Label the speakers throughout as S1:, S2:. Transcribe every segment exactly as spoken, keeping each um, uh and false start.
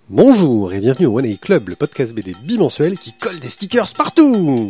S1: Bonjour et bienvenue au One A Club, le podcast B D bimensuel qui colle des stickers partout.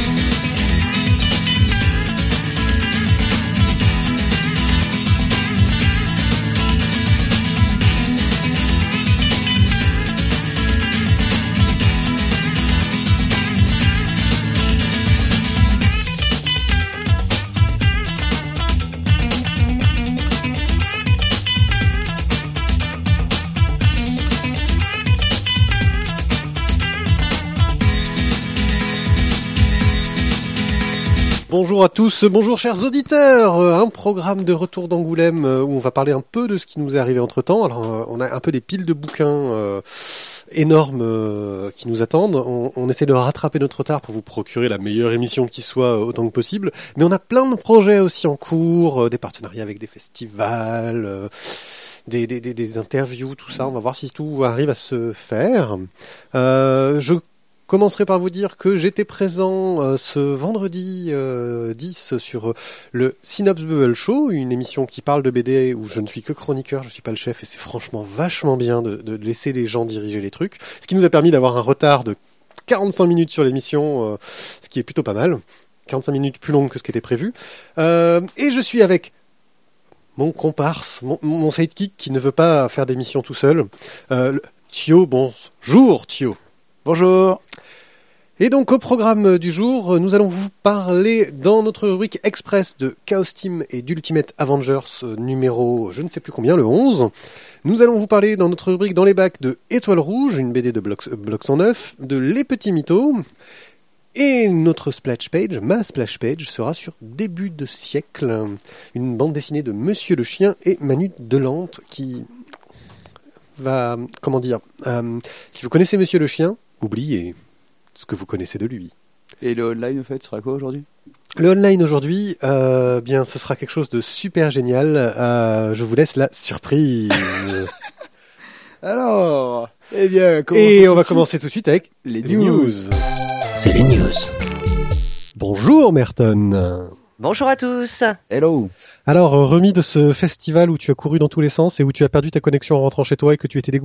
S1: Bonjour à tous, bonjour chers auditeurs, un programme de retour d'Angoulême où on va parler un peu de ce qui nous est arrivé entre temps. Alors on a un peu des piles de bouquins euh, énormes euh, qui nous attendent, on, on essaie de rattraper notre retard pour vous procurer la meilleure émission qui soit euh, autant que possible, mais on a plein de projets aussi en cours, euh, des partenariats avec des festivals, euh, des, des, des, des interviews, tout ça, on va voir si tout arrive à se faire. Euh, je Je commencerai par vous dire que j'étais présent euh, ce vendredi euh, dix sur euh, le Synops Bubble Show, une émission qui parle de B D où je ne suis que chroniqueur, je suis pas le chef et c'est franchement vachement bien de, de laisser les gens diriger les trucs, ce qui nous a permis d'avoir un retard de quarante-cinq minutes sur l'émission, euh, ce qui est plutôt pas mal, quarante-cinq minutes plus longue que ce qui était prévu, euh, et je suis avec mon comparse, mon, mon sidekick qui ne veut pas faire d'émission tout seul, euh, Thio. Bonjour Thio.
S2: Bonjour.
S1: Et donc au programme du jour, nous allons vous parler dans notre rubrique Express de Chaos Team et d'Ultimate Avengers numéro je ne sais plus combien, le onze. Nous allons vous parler dans notre rubrique Dans les bacs de Étoile Rouge, une B D de Bloc cent neuf, de Les Petits Mythos. Et notre splash page, ma splash page, sera sur Début de siècle, une bande dessinée de Monsieur le Chien et Manu Delante qui va, comment dire, euh, si vous connaissez Monsieur le Chien, oubliez ce que vous connaissez de lui.
S2: Et le online, en fait, sera quoi aujourd'hui ?
S1: Le online aujourd'hui, euh, bien, ce sera quelque chose de super génial. Euh, je vous laisse la surprise.
S2: Alors, eh bien,
S1: et on va commencer tout de suite avec
S2: les,
S1: les
S2: news.
S1: news.
S3: C'est les news.
S1: Bonjour Merton.
S3: Bonjour à tous.
S2: Hello.
S1: Alors, remis de ce festival où tu as couru dans tous les sens et où tu as perdu ta connexion en rentrant chez toi et que tu étais dégoûté ?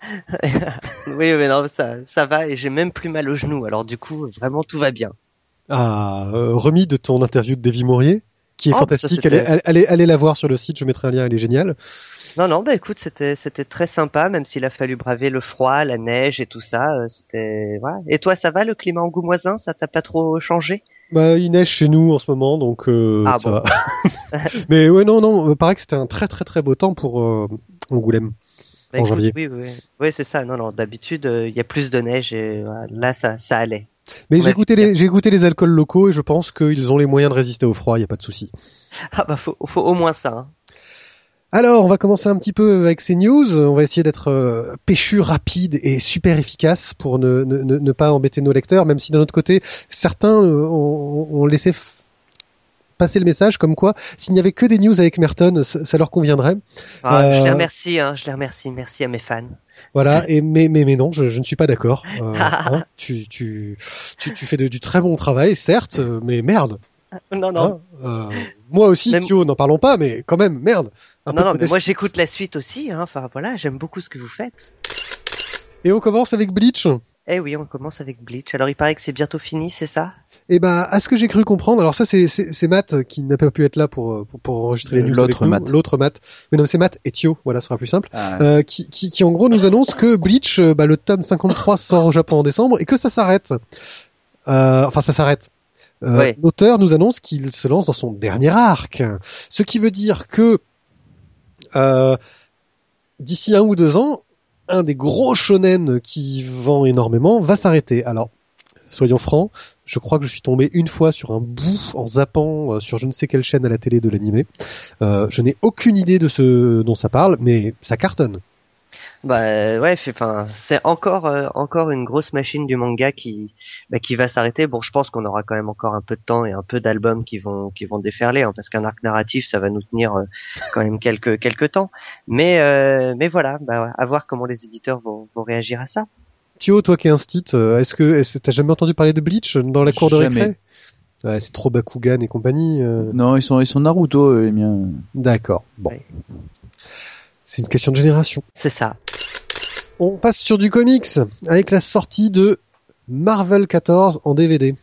S3: Oui, mais non, ça, ça va et j'ai même plus mal au genou. Alors du coup, vraiment tout va bien.
S1: Ah, euh, remis de ton interview de Davy Maurier, qui est
S3: oh,
S1: fantastique.
S3: Ça,
S1: allez, allez, allez la voir sur le site, je mettrai un lien, elle est géniale.
S3: Non, non, bah écoute, c'était, c'était très sympa, même s'il a fallu braver le froid, la neige et tout ça. Euh, c'était, voilà. Et toi, ça va, le climat angoumoisin, ça t'a pas trop changé ?
S1: Bah, il neige chez nous en ce moment, donc euh,
S3: ah,
S1: ça
S3: bon.
S1: va. Mais ouais, non, non, euh, paraît que c'était un très très très beau temps pour euh, Angoulême.
S3: Bah,
S1: en
S3: écoute,
S1: janvier.
S3: Oui, oui, oui, c'est ça. Non, non, d'habitude, il euh, y a plus de neige et voilà, là, ça, ça allait.
S1: Mais
S3: On
S1: j'ai
S3: a
S1: goûté,
S3: vu
S1: les, j'ai goûté les alcools locaux et je pense qu'ils ont les moyens de résister au froid, il n'y a pas de souci.
S3: Ah bah, faut, faut au moins ça. Hein.
S1: Alors, on va commencer un petit peu avec ces news. On va essayer d'être euh, péchu, rapide et super efficace pour ne, ne, ne pas embêter nos lecteurs, même si d'un autre côté, certains euh, ont, ont laissé f- passer le message comme quoi, s'il n'y avait que des news avec Merton, ça, ça leur conviendrait.
S3: Ah,
S1: Euh,
S3: Je les remercie, hein, je les remercie. Merci à mes fans.
S1: Voilà, et mais mais mais non, je, je ne suis pas d'accord. Euh, hein, tu, tu tu tu fais de, du très bon travail, certes, mais merde.
S3: Non, non.
S1: Hein, euh, moi aussi,
S3: Même...
S1: Thio, n'en parlons pas, mais quand même, merde. Un
S3: non,
S1: peu
S3: non,
S1: de
S3: mais moi j'écoute la suite aussi. Hein. Enfin voilà, j'aime beaucoup ce que vous faites.
S1: Et on commence avec Bleach.
S3: Eh oui, on commence avec Bleach. Alors il paraît que c'est bientôt fini, c'est ça ?
S1: Et bah, à ce que j'ai cru comprendre, alors ça c'est c'est, c'est Matt qui n'a pas pu être là pour pour, pour enregistrer les news
S2: L'autre
S1: avec nous.
S2: Matt.
S1: L'autre Matt. Mais non, c'est Matt et Thio. Voilà, ce sera plus simple.
S2: Ah.
S1: Euh, qui, qui qui en gros nous annonce que Bleach, euh, bah, le tome cinquante-trois sort au Japon en décembre et que ça s'arrête. Euh, enfin, ça s'arrête. Euh,
S3: ouais.
S1: L'auteur nous annonce qu'il se lance dans son dernier arc, ce qui veut dire que euh, d'ici un ou deux ans, un des gros shonen qui vend énormément va s'arrêter. Alors, soyons francs, je crois que je suis tombé une fois sur un bout en zappant euh, sur je ne sais quelle chaîne à la télé de l'animé. Euh, je n'ai aucune idée de ce dont ça parle, mais ça cartonne.
S3: Bah ouais, enfin c'est encore euh, encore une grosse machine du manga qui bah, qui va s'arrêter. Bon, je pense qu'on aura quand même encore un peu de temps et un peu d'albums qui vont qui vont déferler, hein, parce qu'un arc narratif ça va nous tenir euh, quand même quelques quelques temps. Mais euh, mais voilà, bah, à voir comment les éditeurs vont vont réagir à ça.
S1: Thio, toi qui es un stit, euh, est-ce que est-ce que t'as jamais entendu parler de Bleach dans la cour de
S2: Jamais.
S1: récré ? Ouais, c'est trop Bakugan et compagnie. Euh...
S2: Non, ils sont ils sont Naruto les miens.
S1: D'accord. Bon.
S3: Ouais.
S1: C'est une question de génération.
S3: C'est ça.
S1: On passe sur du comics avec la sortie de Marvel quatorze en D V D.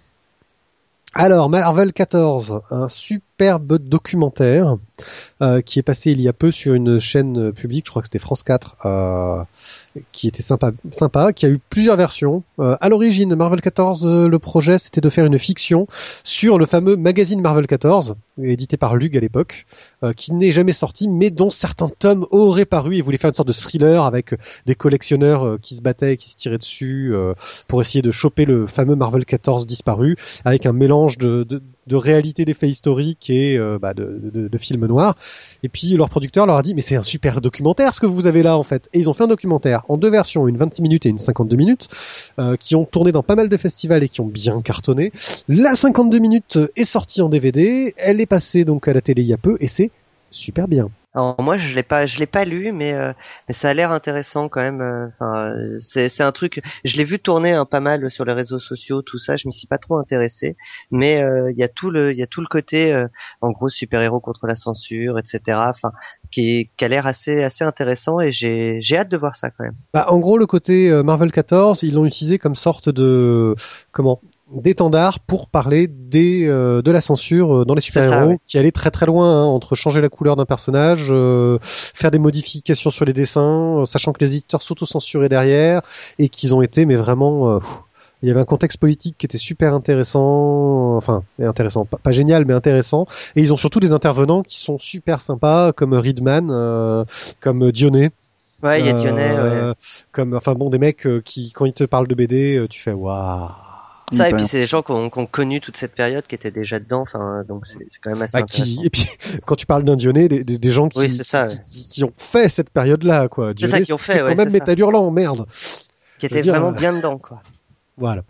S1: Alors, Marvel quatorze, un superbe documentaire euh, qui est passé il y a peu sur une chaîne publique, je crois que c'était France quatre, euh, qui était sympa, sympa, qui a eu plusieurs versions. Euh, à l'origine, Marvel quatorze, euh, le projet, c'était de faire une fiction sur le fameux magazine Marvel quatorze, édité par Lug à l'époque, euh, qui n'est jamais sorti, mais dont certains tomes auraient paru. Ils voulaient faire une sorte de thriller avec des collectionneurs euh, qui se battaient, qui se tiraient dessus euh, pour essayer de choper le fameux Marvel quatorze disparu, avec un mélange de, de, de réalité des faits historiques et euh, bah, de, de, de films noirs. Et puis leur producteur leur a dit mais c'est un super documentaire ce que vous avez là en fait. Et ils ont fait un documentaire en deux versions, une vingt-six minutes et une cinquante-deux minutes, euh, qui ont tourné dans pas mal de festivals et qui ont bien cartonné. La cinquante-deux minutes est sortie en D V D, elle est passée donc à la télé il y a peu et c'est super bien.
S3: Alors moi je l'ai pas je l'ai pas lu mais euh, mais ça a l'air intéressant quand même. Enfin euh, c'est c'est un truc, je l'ai vu tourner hein, pas mal sur les réseaux sociaux, tout ça, je m'y suis pas trop intéressé, mais il euh, y a tout le il y a tout le côté euh, en gros super-héros contre la censure, et cetera. Enfin qui est, qui a l'air assez assez intéressant et j'ai j'ai hâte de voir ça quand même.
S1: Bah en gros le côté euh, Marvel quatorze, ils l'ont utilisé comme sorte de comment d'étendard pour parler des euh, de la censure dans les super-héros, ça, ouais. Qui allait très très loin hein, entre changer la couleur d'un personnage, euh, faire des modifications sur les dessins, euh, sachant que les éditeurs s'auto-censuraient derrière et qu'ils ont été mais vraiment euh, il y avait un contexte politique qui était super intéressant, enfin intéressant, pas, pas génial mais intéressant, et ils ont surtout des intervenants qui sont super sympas comme Reedman, euh, comme Dionnet.
S3: Ouais, il y a Dionnet, euh, ouais.
S1: Comme enfin bon des mecs euh, qui quand ils te parlent de B D, tu fais waouh.
S3: Ça, et puis c'est des gens qui ont, qui ont connu toute cette période, qui étaient déjà dedans, enfin, donc c'est, c'est quand même assez bah, intéressant.
S1: Qui, et puis, quand tu parles d'un Dionnet, des, des, des gens qui,
S3: oui, c'est ça, ouais.
S1: qui, qui ont fait cette période-là, quoi.
S3: Dionnet, c'est ça, qui ont fait,
S1: c'est
S3: ouais,
S1: quand même Métal Hurlant, merde.
S3: Qui était dire, vraiment euh... bien dedans, quoi.
S1: Voilà.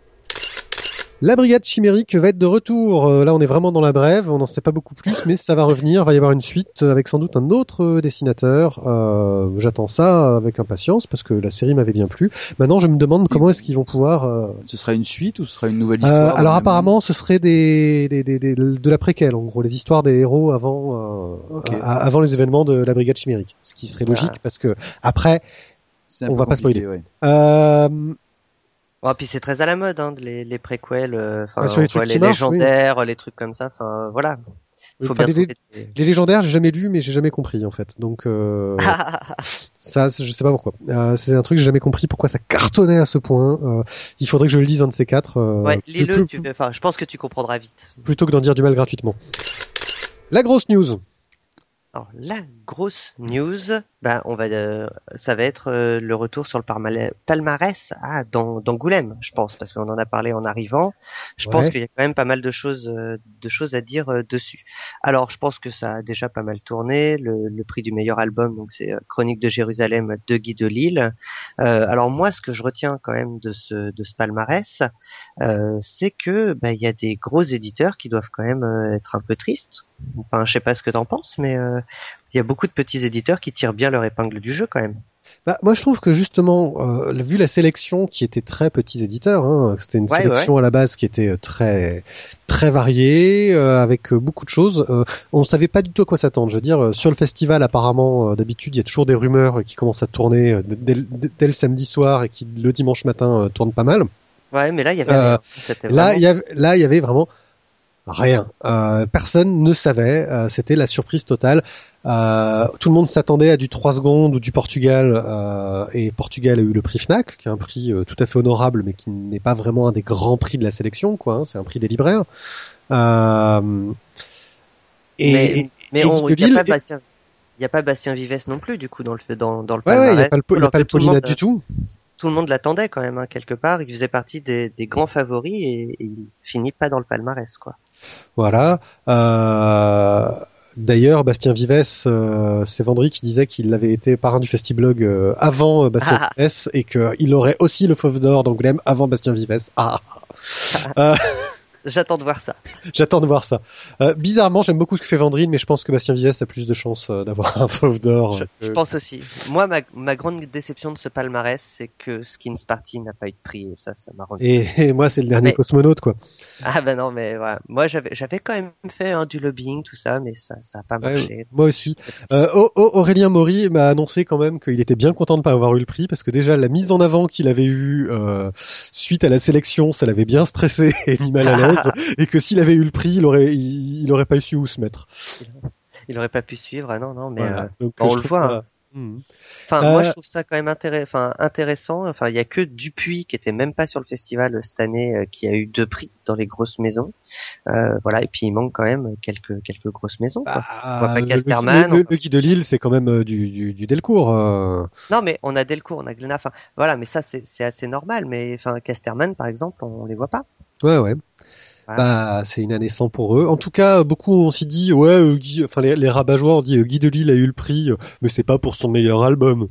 S1: La brigade chimérique va être de retour. Euh, là, on est vraiment dans la brève. On n'en sait pas beaucoup plus, mais ça va revenir. Il va y avoir une suite avec sans doute un autre dessinateur. Euh, j'attends ça avec impatience parce que la série m'avait bien plu. Maintenant, je me demande comment est-ce qu'ils vont pouvoir. Euh...
S2: Ce sera une suite ou ce sera une nouvelle histoire?
S1: euh, Alors, apparemment, ce serait des, des, des, des, de la préquelle, en gros, les histoires des héros avant, euh, okay. à, avant les événements de la brigade chimérique. Ce qui serait logique ah. parce que après, on va pas spoiler.
S2: Ouais.
S1: Euh,
S3: Oh, puis c'est très à la mode, hein, les, les préquels, euh,
S1: ah, sur les, trucs
S3: les
S1: marchent,
S3: légendaires,
S1: oui.
S3: Les trucs comme ça, enfin voilà.
S1: Faut enfin, bien les, les... les légendaires, j'ai jamais lu, mais j'ai jamais compris en fait. Donc euh, ça, je sais pas pourquoi. Euh, c'est un truc que j'ai jamais compris pourquoi ça cartonnait à ce point. Euh, il faudrait que je le lise un de ces quatre. Euh,
S3: ouais, lis-le. Tu... Enfin, je pense que tu comprendras vite.
S1: Plutôt que d'en dire du mal gratuitement. La grosse news.
S3: Alors la grosse news, ben on va, euh, ça va être euh, le retour sur le parma- palmarès ah, dans, d'Angoulême, je pense, parce qu'on en a parlé en arrivant. Je ouais. pense qu'il y a quand même pas mal de choses, euh, de choses à dire euh, dessus. Alors je pense que ça a déjà pas mal tourné. Le, le prix du meilleur album, donc c'est euh, Chronique de Jérusalem de Guy Delisle. Euh, alors moi, ce que je retiens quand même de ce, de ce palmarès, euh, c'est que ben il y a des gros éditeurs qui doivent quand même euh, être un peu tristes. Enfin, je sais pas ce que t'en penses, mais euh, il y a beaucoup de petits éditeurs qui tirent bien leur épingle du jeu quand même.
S1: Bah, moi, je trouve que justement, euh, vu la sélection qui était très petits éditeurs, hein, c'était une ouais, sélection ouais. à la base qui était très très variée, euh, avec beaucoup de choses. Euh, on savait pas du tout à quoi s'attendre. Je veux dire, sur le festival, apparemment, euh, d'habitude, il y a toujours des rumeurs qui commencent à tourner euh, dès, dès, dès le samedi soir et qui le dimanche matin euh, tournent pas mal.
S3: Ouais, mais là, il y avait
S1: euh,
S3: rien.
S1: Là, il y avait, là, il y avait vraiment rien. Euh, personne ne savait. Euh, c'était la surprise totale. Euh, tout le monde s'attendait à du trois secondes ou du Portugal, euh, et Portugal a eu le prix Fnac, qui est un prix euh, tout à fait honorable, mais qui n'est pas vraiment un des grands prix de la sélection, quoi. Hein, c'est un prix des libraires. Euh,
S3: et, mais mais il n'y a, a pas Bastien Vives non plus, du coup, dans le dans dans le
S1: ouais, ouais, il n'y a pas le, y a pas le Polinat du tout.
S3: Tout le monde l'attendait quand même, hein, quelque part. Il faisait partie des, des grands favoris et, et il finit pas dans le palmarès, quoi.
S1: Voilà. Euh... D'ailleurs, Bastien Vives, euh, c'est Vendry qui disait qu'il avait été parrain du Festiblog euh, avant euh, Bastien ah. Vives et qu'il aurait aussi le Fauve d'Or d'Angoulême avant Bastien Vives. Ah. euh...
S3: J'attends de voir ça.
S1: J'attends de voir ça. Euh, bizarrement, j'aime beaucoup ce que fait Vandrine, mais je pense que Bastien Villès a plus de chances euh, d'avoir un Fauve d'Or.
S3: Je,
S1: euh,
S3: je pense aussi. Moi, ma, ma grande déception de ce palmarès, c'est que Skins Party n'a pas eu de prix, et ça, ça m'a rendu.
S1: Et, et moi, c'est le dernier
S3: mais...
S1: cosmonaute, quoi.
S3: Ah ben non, mais voilà. Moi, j'avais, j'avais quand même fait hein, du lobbying, tout ça, mais ça, ça a pas marché.
S1: Ouais, moi aussi. Euh, o- o- Aurélien Maury m'a annoncé quand même qu'il était bien content de pas avoir eu le prix, parce que déjà la mise en avant qu'il avait eue euh, suite à la sélection, ça l'avait bien stressé et mis mal à l'aise, et que s'il avait eu le prix, il aurait, il, il aurait pas su où se mettre.
S3: Il aurait pas pu suivre, ah non, non, mais
S1: voilà.
S3: euh,
S1: Donc,
S3: bon,
S1: je
S3: on le voit.
S1: ça...
S3: Hein.
S1: Mmh.
S3: Enfin,
S1: euh...
S3: moi, je trouve ça quand même intéress... enfin, intéressant. Enfin, il y a que Dupuis qui était même pas sur le festival cette année, euh, qui a eu deux prix dans les grosses maisons. Euh, voilà, et puis il manque quand même quelques quelques grosses maisons. Quoi.
S1: Bah,
S3: on voit pas
S1: le,
S3: Casterman.
S1: le, le, le Guy de Lille, c'est quand même euh, du, du, du Delcourt. Euh...
S3: Non, mais on a Delcourt, on a Glénat. Enfin, voilà, mais ça c'est c'est assez normal. Mais enfin, Casterman, par exemple, on les voit pas.
S1: Ouais, ouais. Voilà. Bah, c'est une année sans pour eux. En tout cas, beaucoup ont s'y dit, ouais, euh, Guy, enfin les, les rabat-joie ont dit, euh, Guy de Lille a eu le prix, euh, mais c'est pas pour son meilleur album.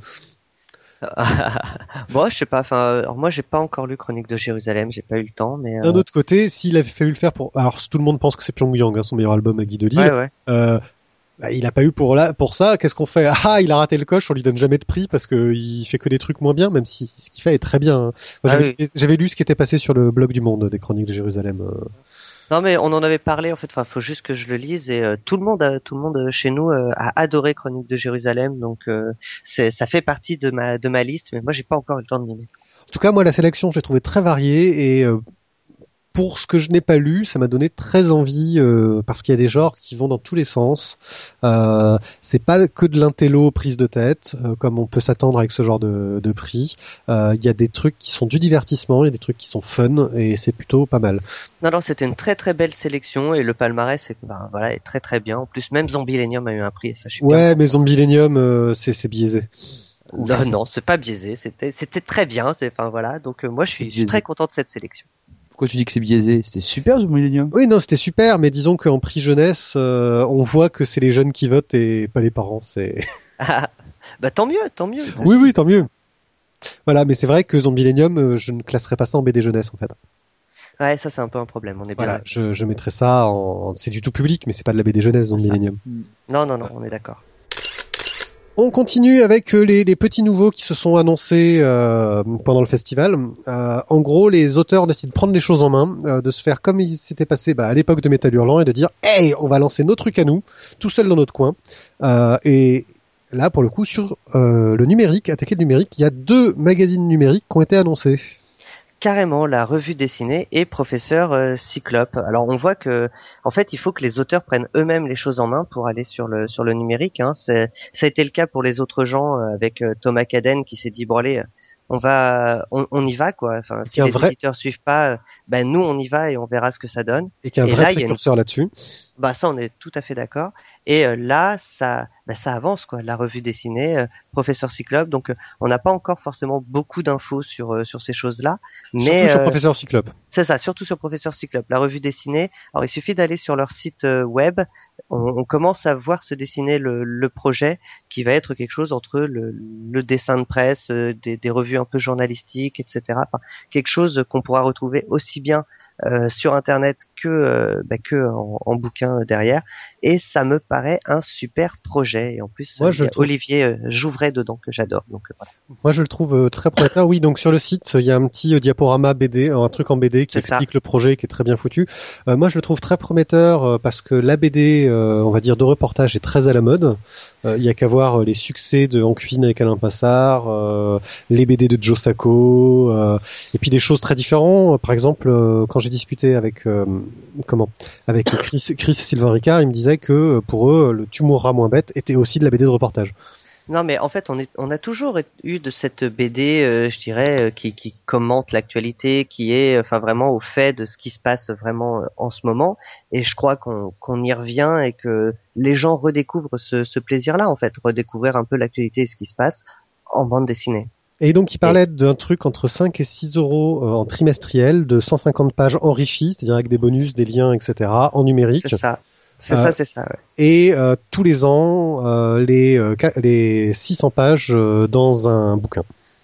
S3: Bon, je sais pas. Enfin, alors moi, j'ai pas encore lu Chronique de Jérusalem, j'ai pas eu le temps, mais. Euh...
S1: D'un autre côté, s'il avait fallu le faire pour, alors tout le monde pense que c'est Pyongyang, hein, son meilleur album à Guy de Lille.
S3: Ouais, ouais.
S1: Euh, bah, il a pas eu pour là, pour ça. Qu'est-ce qu'on fait? Ah, il a raté le coche. On lui donne jamais de prix parce que il fait que des trucs moins bien, même si ce qu'il fait est très bien. Hein. Moi,
S3: ah,
S1: j'avais,
S3: oui.
S1: j'avais lu ce qui était passé sur le blog du Monde des Chroniques de Jérusalem. Euh...
S3: Non mais on en avait parlé en fait. Enfin, faut juste que je le lise et euh, tout le monde, a, tout le monde chez nous euh, a adoré Chronique de Jérusalem, donc euh, c'est, ça fait partie de ma de ma liste, mais moi j'ai pas encore eu le temps de m'y mettre.
S1: En tout cas, moi la sélection, j'ai trouvé très variée et euh, pour ce que je n'ai pas lu, ça m'a donné très envie euh, parce qu'il y a des genres qui vont dans tous les sens. Euh, c'est pas que de l'intello prise de tête, euh, comme on peut s'attendre avec ce genre de, de prix. Euh, il y a des trucs qui sont du divertissement, il y a des trucs qui sont fun et c'est plutôt pas mal.
S3: Non, non, c'était une très très belle sélection et le palmarès est, ben, voilà, est très très bien. En plus, même Zombilenium a eu un prix et ça je suis
S1: Ouais,
S3: bien.
S1: mais Zombilenium, euh, c'est, c'est biaisé.
S3: Non, non, c'est pas biaisé. C'était, c'était très bien. C'est, enfin voilà. Donc euh, moi, je suis, je suis très content de cette sélection.
S2: Pourquoi tu dis que c'est biaisé? C'était super, The Millennium.
S1: Oui, non, c'était super, mais disons qu'en prix jeunesse, euh, on voit que c'est les jeunes qui votent et pas les parents. C'est.
S3: Ah, bah tant mieux, tant mieux.
S1: Oui, oui, tant mieux. Voilà, mais c'est vrai que Zombilenium, euh, je ne classerais pas ça en B D jeunesse en fait.
S3: Ouais, ça c'est un peu un problème. On est bien.
S1: Voilà, je, je mettrais ça en, c'est du tout public, mais c'est pas de la B D jeunesse, Zombilenium.
S3: Non, non, non, on est d'accord.
S1: On continue avec les, les petits nouveaux qui se sont annoncés euh, pendant le festival. Euh, en gros, les auteurs décident de prendre les choses en main, euh, de se faire comme il s'était passé bah, à l'époque de Métal Hurlant et de dire « Hey, on va lancer nos trucs à nous, tout seul dans notre coin. Euh, » Et là, pour le coup, sur euh, le numérique, attaquer le numérique, il y a deux magazines numériques qui ont été annoncés.
S3: Carrément, la revue dessinée et Professeur euh, Cyclope. Alors on voit que, en fait, il faut que les auteurs prennent eux-mêmes les choses en main pour aller sur le sur le numérique. Hein. C'est, ça a été le cas pour les autres gens euh, avec euh, Thomas Caden qui s'est dit bon allez, on va, on, on y va quoi. Enfin, si les vrai... éditeurs suivent pas, euh, ben nous on y va et on verra ce que ça donne.
S1: Et qu'il y a un et vrai là, précurseur une... là-dessus.
S3: Bah ça on est tout à fait d'accord. Et euh, là ça, bah, ça avance quoi. La revue dessinée, euh, Professeur Cyclope. Donc euh, on n'a pas encore forcément beaucoup d'infos sur euh, sur ces choses-là. Mais
S1: surtout sur euh, Professeur Cyclope.
S3: C'est ça, surtout sur Professeur Cyclope. La revue dessinée. Alors il suffit d'aller sur leur site euh, web. On, on commence à voir se dessiner le, le projet qui va être quelque chose entre le, le dessin de presse, euh, des, des revues un peu journalistiques, et cetera. Enfin, quelque chose qu'on pourra retrouver aussi bien Euh, sur internet que euh, bah, que en, en bouquin euh, derrière, et ça me paraît un super projet. Et en plus
S1: Moi,
S3: euh,
S1: je
S3: il y a
S1: trouve...
S3: Olivier euh, Jouvray dedans que j'adore, donc euh, voilà.
S1: Moi je le trouve euh, très prometteur. Oui, donc sur le site il y a un petit euh, diaporama B D, un truc en B D qui
S3: C'est
S1: explique
S3: ça.
S1: le projet, qui est très bien foutu. Euh, moi je le trouve très prometteur euh, parce que la B D, euh, on va dire de reportage, est très à la mode. Il euh, y a qu'à voir euh, les succès de En cuisine avec Alain Passard, euh, les B D de Joe Sacco, euh, et puis des choses très différentes. Par exemple, euh, quand j'ai discuté avec euh, comment avec Chris, Chris et Sylvain Ricard, ils me disaient que pour eux le Tu mourras moins bête était aussi de la B D de reportage.
S3: Non, mais en fait, on, est, on a toujours eu de cette B D, euh, je dirais, euh, qui, qui commente l'actualité, qui est, enfin, vraiment au fait de ce qui se passe vraiment euh, en ce moment. Et je crois qu'on, qu'on y revient et que les gens redécouvrent ce, ce plaisir-là, en fait, redécouvrir un peu l'actualité et ce qui se passe en bande dessinée.
S1: Et donc, il parlait et... d'un truc entre cinq et six euros euh, en trimestriel, de cent cinquante pages enrichies, c'est-à-dire avec des bonus, des liens, et cetera, en numérique.
S3: C'est ça. C'est euh, ça, c'est ça. Ouais.
S1: Et euh, tous les ans, euh, les, euh, les six cents pages euh, dans un bouquin.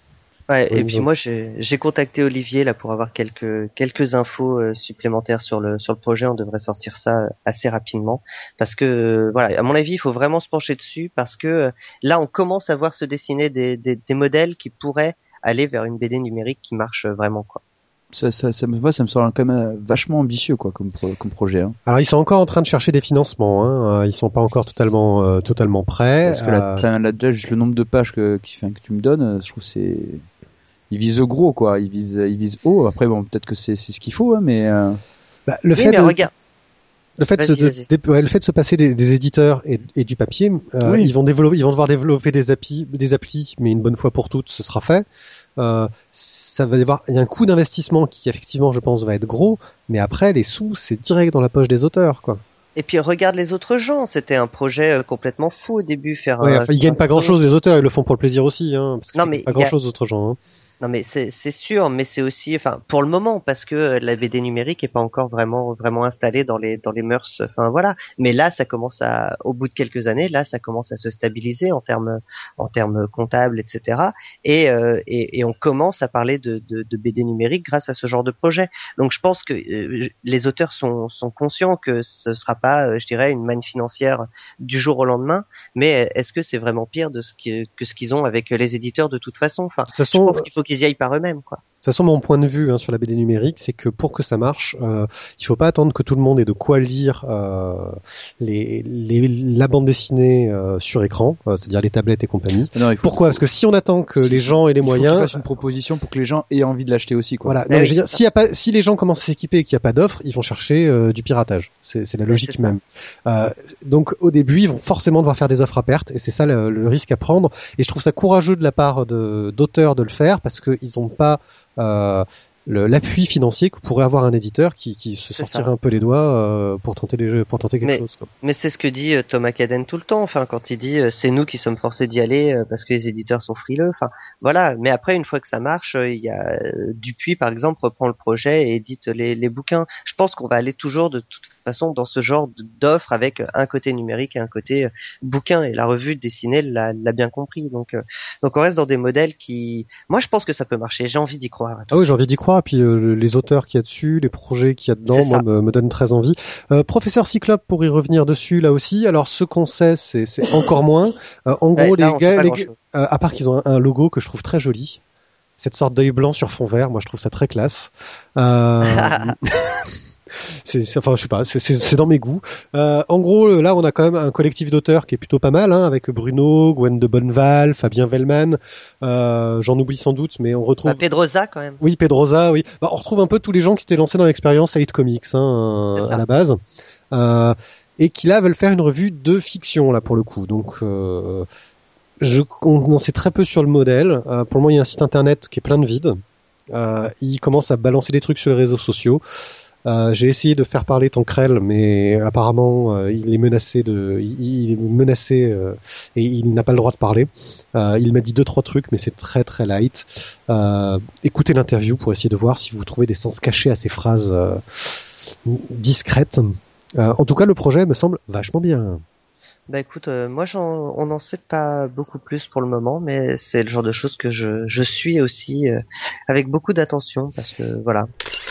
S3: Ouais,
S1: Oui,
S3: et puis
S1: donc.
S3: moi j'ai j'ai contacté Olivier là pour avoir quelques quelques infos euh, supplémentaires sur le sur le projet. On devrait sortir ça euh, assez rapidement parce que euh, voilà, à mon avis, il faut vraiment se pencher dessus parce que euh, là on commence à voir se dessiner des des, des modèles qui pourraient aller vers une B D numérique qui marche euh, vraiment quoi.
S2: Ça, ça, ça me voit, ça me semble quand même euh, vachement ambitieux, quoi, comme, pro- comme projet. Hein.
S1: Alors ils sont encore en train de chercher des financements, hein. Euh, Ils sont pas encore totalement euh, totalement prêts.
S2: Parce que là,
S1: Euh,
S2: enfin, là, déjà, juste le nombre de pages que, qui, enfin, que tu me donnes, euh, je trouve que c'est, ils visent gros, quoi. Ils visent, ils visent haut. Après, bon, peut-être que c'est, c'est ce qu'il faut, hein, mais euh...
S1: bah, le
S3: Oui,
S1: fait
S3: mais
S1: de
S3: regarde,
S1: le fait de, se-
S3: vas-y,
S1: de,
S3: vas-y.
S1: de- ouais, le fait de se passer des, des éditeurs et, et du papier, euh,
S2: Oui.
S1: ils vont développer, ils vont devoir développer des applis, des applis, mais une bonne fois pour toutes, ce sera fait. Euh, ça va y avoir, il y a un coût d'investissement qui effectivement, je pense, va être gros, mais après les sous, c'est direct dans la poche des auteurs, quoi.
S3: Et puis regarde les autres gens. C'était un projet euh, complètement fou au début, faire
S1: Ouais,
S3: un,
S1: enfin, ils
S3: un
S1: gagnent pas grand-chose
S3: Sonic.
S1: les auteurs, ils le font pour le plaisir aussi, hein, parce
S3: Non
S1: qu'ils gagnent
S3: mais
S1: pas
S3: il y a
S1: grand-chose d'autres gens. Hein.
S3: Non mais c'est c'est sûr, mais c'est aussi, enfin pour le moment parce que euh, la B D numérique est pas encore vraiment vraiment installée dans les dans les mœurs, enfin voilà. Mais là, ça commence à, au bout de quelques années, là, ça commence à se stabiliser en termes en termes comptables, et cetera. Et euh, et, et on commence à parler de, de de B D numérique grâce à ce genre de projet. Donc je pense que euh, les auteurs sont sont conscients que ce sera pas, euh, je dirais, une manne financière du jour au lendemain. Mais est-ce que c'est vraiment pire de ce qui, que ce qu'ils ont avec les éditeurs de toute façon? Enfin,
S1: De toute
S3: je
S1: façon,
S3: pense qu'il faut qu'ils y aillent par eux-mêmes, quoi.
S1: De toute façon, mon point de vue hein, sur la B D numérique, c'est que pour que ça marche, euh, il faut pas attendre que tout le monde ait de quoi lire euh, les, les, la bande dessinée euh, sur écran, euh, c'est-à-dire les tablettes et compagnie.
S2: non, il faut,
S1: Pourquoi
S2: il
S1: Parce que si on attend que
S2: si,
S1: les
S2: si,
S1: gens aient les
S2: il
S1: moyens,
S2: faut qu'ils fassent une proposition pour que les gens aient envie de l'acheter aussi, quoi.
S1: voilà.
S3: Eh
S1: Non, mais
S3: oui,
S1: je veux dire,
S3: c'est
S1: s'il y a pas, si les gens commencent à s'équiper et qu'il n'y a pas d'offre, ils vont chercher euh, du piratage. C'est, c'est la
S3: Ouais,
S1: logique
S3: c'est ça.
S1: même. Euh, donc au début, ils vont forcément devoir faire des offres à perte, et c'est ça le, le risque à prendre. Et je trouve ça courageux de la part de, d'auteurs de le faire parce qu'ils n'ont pas euh, le, l'appui financier que pourrait avoir un éditeur qui, qui se
S3: C'est
S1: sortirait
S3: ça.
S1: un peu les doigts euh, pour tenter les jeux, pour tenter quelque
S3: Mais,
S1: chose. Quoi.
S3: mais c'est ce que dit euh, Thomas Caden tout le temps. Enfin, quand il dit euh, c'est nous qui sommes forcés d'y aller euh, parce que les éditeurs sont frileux. Enfin, voilà. Mais après, une fois que ça marche, euh, il y a euh, Dupuis par exemple reprend le projet et édite les, les bouquins. Je pense qu'on va aller toujours de toute façon dans ce genre d'offre avec un côté numérique et un côté euh, bouquin. Et la revue dessinée l'a, l'a bien compris. Donc, euh, donc on reste dans des modèles qui, moi, je pense que ça peut marcher. J'ai envie d'y croire. À tout
S1: Ah oui,
S3: ça.
S1: j'ai envie d'y croire. Et puis euh, les auteurs qu'il y a dessus, les projets qu'il y a dedans,
S3: C'est
S1: moi,
S3: ça.
S1: me, me donnent très envie. Euh, Professeur Cyclope, pour y revenir dessus, là aussi. Alors, ce qu'on sait, c'est, c'est encore moins. Euh, en
S3: Ouais,
S1: gros,
S3: là,
S1: les
S3: on sait
S1: gars,
S3: pas
S1: les
S3: grand
S1: gars
S3: chose.
S1: euh, à part qu'ils ont un, un logo que je trouve très joli, cette sorte d'œil blanc sur fond vert, moi, je trouve ça très classe. Euh, c'est, c'est- enfin, je sais pas, c'est, c'est, c'est dans mes goûts. Euh, en gros, là, on a quand même un collectif d'auteurs qui est plutôt pas mal, hein, avec Bruno, Gwen de Bonneval, Fabien Vellman. Euh, j'en oublie sans doute, mais on retrouve.
S3: Bah, Pedrosa quand même.
S1: Oui, Pedrosa, oui. Bah, on retrouve un peu tous les gens qui s'étaient lancés dans l'expérience Elite Comics hein,
S3: C'est
S1: euh,
S3: ça.
S1: à la base, euh, et qui là veulent faire une revue de fiction là pour le coup. Donc, euh, je, on en sait très peu sur le modèle. Euh, pour le moment, il y a un site internet qui est plein de vide. Euh, il commence à balancer des trucs sur les réseaux sociaux. Euh, j'ai essayé de faire parler Tancrel, mais apparemment euh, il est menacé de, il, il est menacé euh, et il n'a pas le droit de parler. Euh, il m'a dit deux trois trucs, mais c'est très très light. Euh, écoutez l'interview pour essayer de voir si vous trouvez des sens cachés à ces phrases euh, discrètes. Euh, en tout cas, le projet me semble vachement bien.
S3: Bah écoute, euh, moi j'en, on n'en sait pas beaucoup plus pour le moment, mais c'est le genre de choses que je, je suis aussi euh, avec beaucoup d'attention parce que voilà.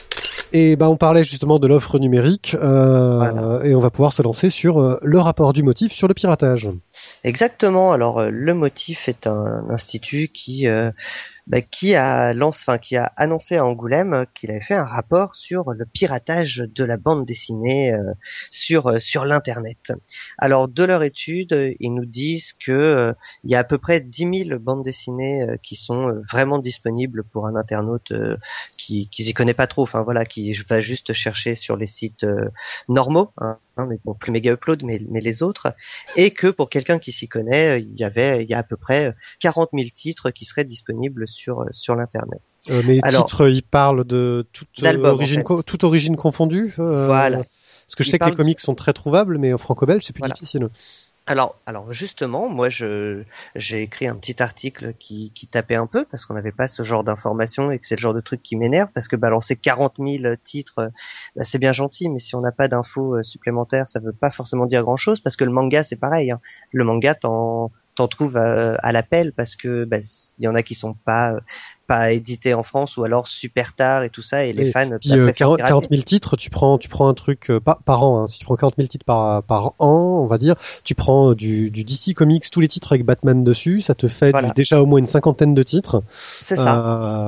S1: Et bah on parlait justement de l'offre numérique euh,
S3: Voilà.
S1: et on va pouvoir se lancer sur euh, le rapport du motif sur le piratage.
S3: Exactement. Alors euh, le Motif est un institut qui euh, bah, qui a lancé, enfin qui a annoncé à Angoulême qu'il avait fait un rapport sur le piratage de la bande dessinée euh, sur euh, sur l'internet. Alors de leur étude, euh, ils nous disent que euh, il y a à peu près dix mille bandes dessinées euh, qui sont euh, vraiment disponibles pour un internaute euh, qui qui s'y connaît pas trop, enfin voilà, qui va juste chercher sur les sites euh, normaux, hein, hein, mais bon, plus Méga Upload, mais mais les autres, et que pour quelqu'un qui s'y connaît, il y avait il y a à peu près quarante mille titres qui seraient disponibles sur sur l'internet.
S1: Euh, mais les
S3: Alors,
S1: titres, ils parlent de toute euh,
S3: d'albums en
S1: origine,
S3: fait.
S1: co- toute origine confondue. Euh,
S3: Voilà.
S1: parce que je
S3: Ils
S1: sais que les
S3: parlent
S1: comics sont très trouvables, mais en franco-belge, c'est plus
S3: voilà.
S1: difficile.
S3: Alors, alors justement, moi, je j'ai écrit un petit article qui qui tapait un peu parce qu'on n'avait pas ce genre d'informations et que c'est le genre de truc qui m'énerve parce que balancer quarante mille titres, euh, bah, c'est bien gentil, mais si on n'a pas d'infos euh, supplémentaires, ça veut pas forcément dire grand-chose parce que le manga, c'est pareil. Hein. Le manga, t'en t'en trouves à, à l'appel parce que bah, il y en a qui sont pas pas édités en France ou alors super tard et tout ça et les
S1: oui.
S3: fans.
S1: Puis euh, quarante, quarante mille titres, tu prends tu prends un truc euh, par, par an. Hein. Si tu prends quarante mille titres par par an, on va dire, tu prends du, du D C Comics, tous les titres avec Batman dessus, ça te fait
S3: Voilà.
S1: du, déjà au moins une cinquantaine de titres.
S3: C'est ça.
S1: Euh,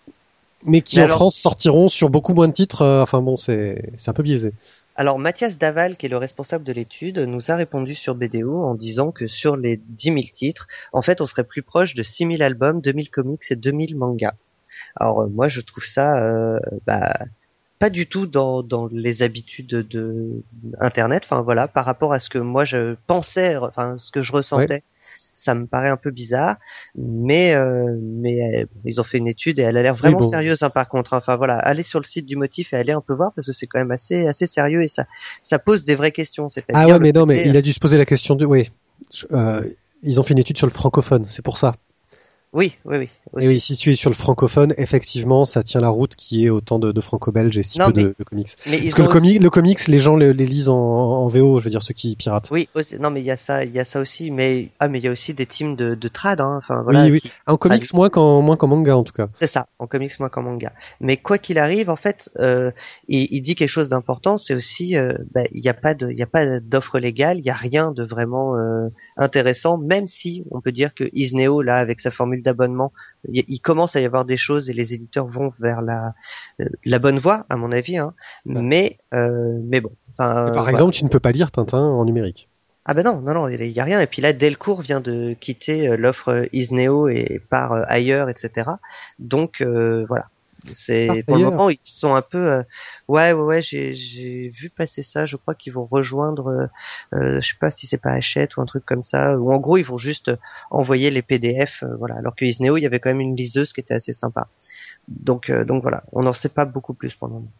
S1: mais qui
S3: mais
S1: en
S3: alors...
S1: France sortiront sur beaucoup moins de titres. Euh, enfin bon, c'est c'est un peu biaisé.
S3: Alors Mathias Daval, qui est le responsable de l'étude, nous a répondu sur B D O en disant que sur les dix mille titres, en fait, on serait plus proche de six mille albums, deux mille comics et deux mille mangas. Alors euh, moi, je trouve ça euh, bah, pas du tout dans, dans les habitudes de, de Internet. Enfin voilà, par rapport à ce que moi je pensais, enfin ce que je ressentais. Ouais. Ça me paraît un peu bizarre, mais euh, mais euh, ils ont fait une étude et elle a l'air vraiment oui, bon. sérieuse. Hein, par contre, enfin voilà, allez sur le site du Motif et allez un peu voir parce que c'est quand même assez assez sérieux et ça ça pose des vraies questions. C'est-à-dire
S1: ah ouais, mais non, côté... mais il a dû se poser la question de, oui, euh, ils ont fait une étude sur le francophone, c'est pour ça.
S3: Oui, oui, oui.
S1: Aussi. Et oui, si tu es sur le francophone, effectivement, ça tient la route qui est autant de, de franco-belge et si non, peu de, de comics.
S3: Mais
S1: Parce que le, comi- aussi... le comics, les gens les, les lisent en, en V O, je veux dire ceux qui piratent.
S3: Oui, aussi, non, mais il y a ça, il y a ça aussi. Mais ah, mais il y a aussi des teams de, de trad. Hein, enfin voilà.
S1: Oui, oui. En comics traduit. moins qu'en moins qu'en manga en tout cas.
S3: C'est ça, en comics moins qu'en manga. Mais quoi qu'il arrive, en fait, euh, il, il dit quelque chose d'important. C'est aussi, euh, bah, il n'y a pas de, il y a pas d'offre légale, il y a rien de vraiment euh, intéressant. Même si on peut dire que Isneo là, avec sa formule d'abonnement, il commence à y avoir des choses et les éditeurs vont vers la la bonne voie à mon avis hein. ouais. mais euh, mais bon
S1: enfin, mais par euh, exemple voilà. Tu ne peux pas lire Tintin en numérique.
S3: Ah ben non non non il y a rien et puis là Delcourt vient de quitter l'offre Isneo et part ailleurs etc donc euh, voilà c'est ah, pour ailleurs. Le moment ils sont un peu euh, ouais ouais ouais j'ai j'ai vu passer ça je crois qu'ils vont rejoindre euh, je sais pas si c'est pas Hachette ou un truc comme ça ou en gros ils vont juste envoyer les P D F euh, voilà alors que Isneo il y avait quand même une liseuse qui était assez sympa donc euh, donc voilà on n'en sait pas beaucoup plus pour le moment.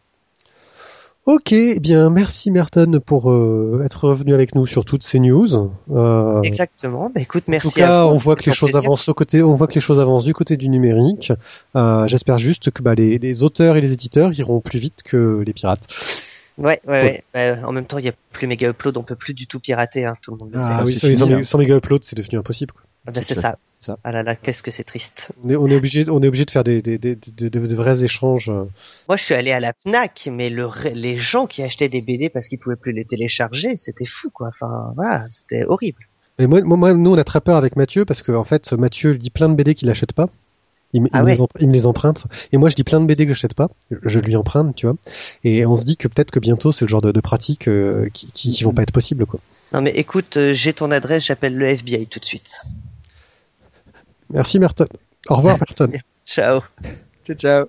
S1: Ok, eh bien merci Merton pour euh, être revenu avec nous sur toutes ces news.
S3: Euh, Exactement. Bah, écoute, merci.
S1: En tout cas,
S3: à vous,
S1: on voit que les choses plaisir. avancent au côté, on voit que les choses avancent du côté du numérique. Euh, j'espère juste que bah, les, les auteurs et les éditeurs iront plus vite que les pirates.
S3: Ouais, ouais, ouais. Bah, en même temps, il y a plus Mega Upload, on peut plus du tout pirater, hein, tout le monde le
S1: ah,
S3: sait.
S1: Oui, sans, fini, hein. sans Mega Upload, c'est devenu impossible. Quoi.
S3: Ah bah, c'est, c'est ça. ça. Ah là là, qu'est-ce que c'est triste.
S1: On est, on est obligé, on est obligé de faire des, des, des, des, des, des vrais échanges.
S3: Moi, je suis allé à la Fnac, mais le, les gens qui achetaient des B D parce qu'ils pouvaient plus les télécharger, c'était fou, quoi. Enfin, voilà, c'était horrible.
S1: Mais moi, moi, nous, on a très peur avec Mathieu parce que, en fait, Mathieu lit plein de B D qu'il achète pas. Il,
S3: ah
S1: il,
S3: ouais.
S1: me les, il me les emprunte. Et moi, je dis plein de B D que j'achète pas. Je lui emprunte, tu vois. Et on se dit que peut-être que bientôt, c'est le genre de, de pratiques euh, qui, qui, qui vont pas être possibles, quoi.
S3: Non, mais écoute, euh, j'ai ton adresse, j'appelle le F B I tout de suite.
S1: Merci, Merton. Au revoir, Merton.
S3: Ciao.
S2: Ciao, ciao.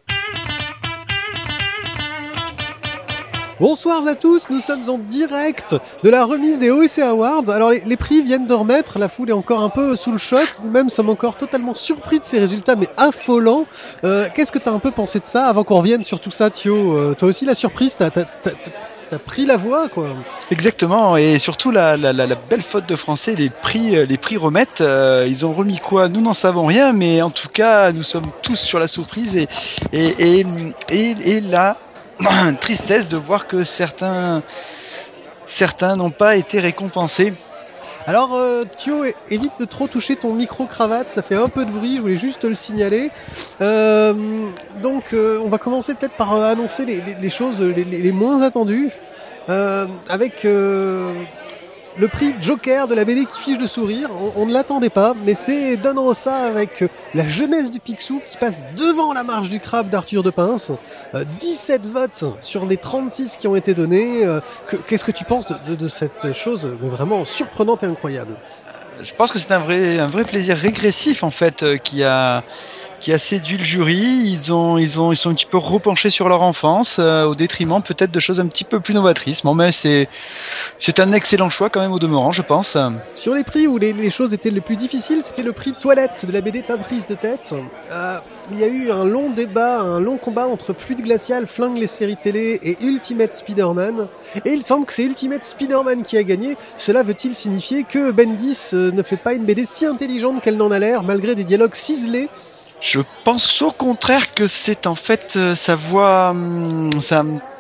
S1: Bonsoir à tous, nous sommes en direct de la remise des O S C Awards. Alors les, les prix viennent de remettre, la foule est encore un peu sous le choc, nous-mêmes sommes encore totalement surpris de ces résultats, mais affolants. Euh, qu'est-ce que t'as un peu pensé de ça avant qu'on revienne sur tout ça, Thio? euh, Toi aussi la surprise, t'as, t'as, t'as, t'as pris la voix, quoi.
S2: Exactement, et surtout la, la, la, la belle faute de français, les prix, les prix remettent. Euh, ils ont remis quoi? Nous n'en savons rien, mais en tout cas, nous sommes tous sur la surprise et et et et, et là. Tristesse de voir que certains certains n'ont pas été récompensés.
S1: Alors euh, Thio, évite de trop toucher ton micro-cravate, ça fait un peu de bruit, je voulais juste te le signaler. Euh, donc euh, on va commencer peut-être par euh, annoncer les, les, les choses les, les moins attendues. Euh, avec euh, le prix Joker de la B D qui fiche le sourire, on, on ne l'attendait pas, mais c'est Don Rosa avec La jeunesse du Picsou qui passe devant La marche du crabe d'Arthur de Pince. Euh, dix-sept votes sur les trente-six qui ont été donnés. Euh, que, qu'est-ce que tu penses de, de, de cette chose vraiment surprenante et incroyable?
S2: Je pense que c'est un vrai, un vrai plaisir régressif en fait euh, qui a qui a séduit le jury. Ils ont, ils ont, ils sont un petit peu repenchés sur leur enfance, euh, au détriment peut-être de choses un petit peu plus novatrices. Bon, mais c'est, c'est un excellent choix quand même au demeurant, je pense.
S1: Sur les prix où les, les choses étaient les plus difficiles, c'était le prix toilette de la B D pas prise de tête. Euh, il y a eu un long débat, un long combat entre Fluide Glacial, Flingue les séries télé et Ultimate Spider-Man. Et il semble que c'est Ultimate Spider-Man qui a gagné. Cela veut-il signifier que Bendis euh, ne fait pas une B D si intelligente qu'elle n'en a l'air, malgré des dialogues ciselés?
S2: Je pense au contraire que c'est en fait euh, sa voix, hum, sa,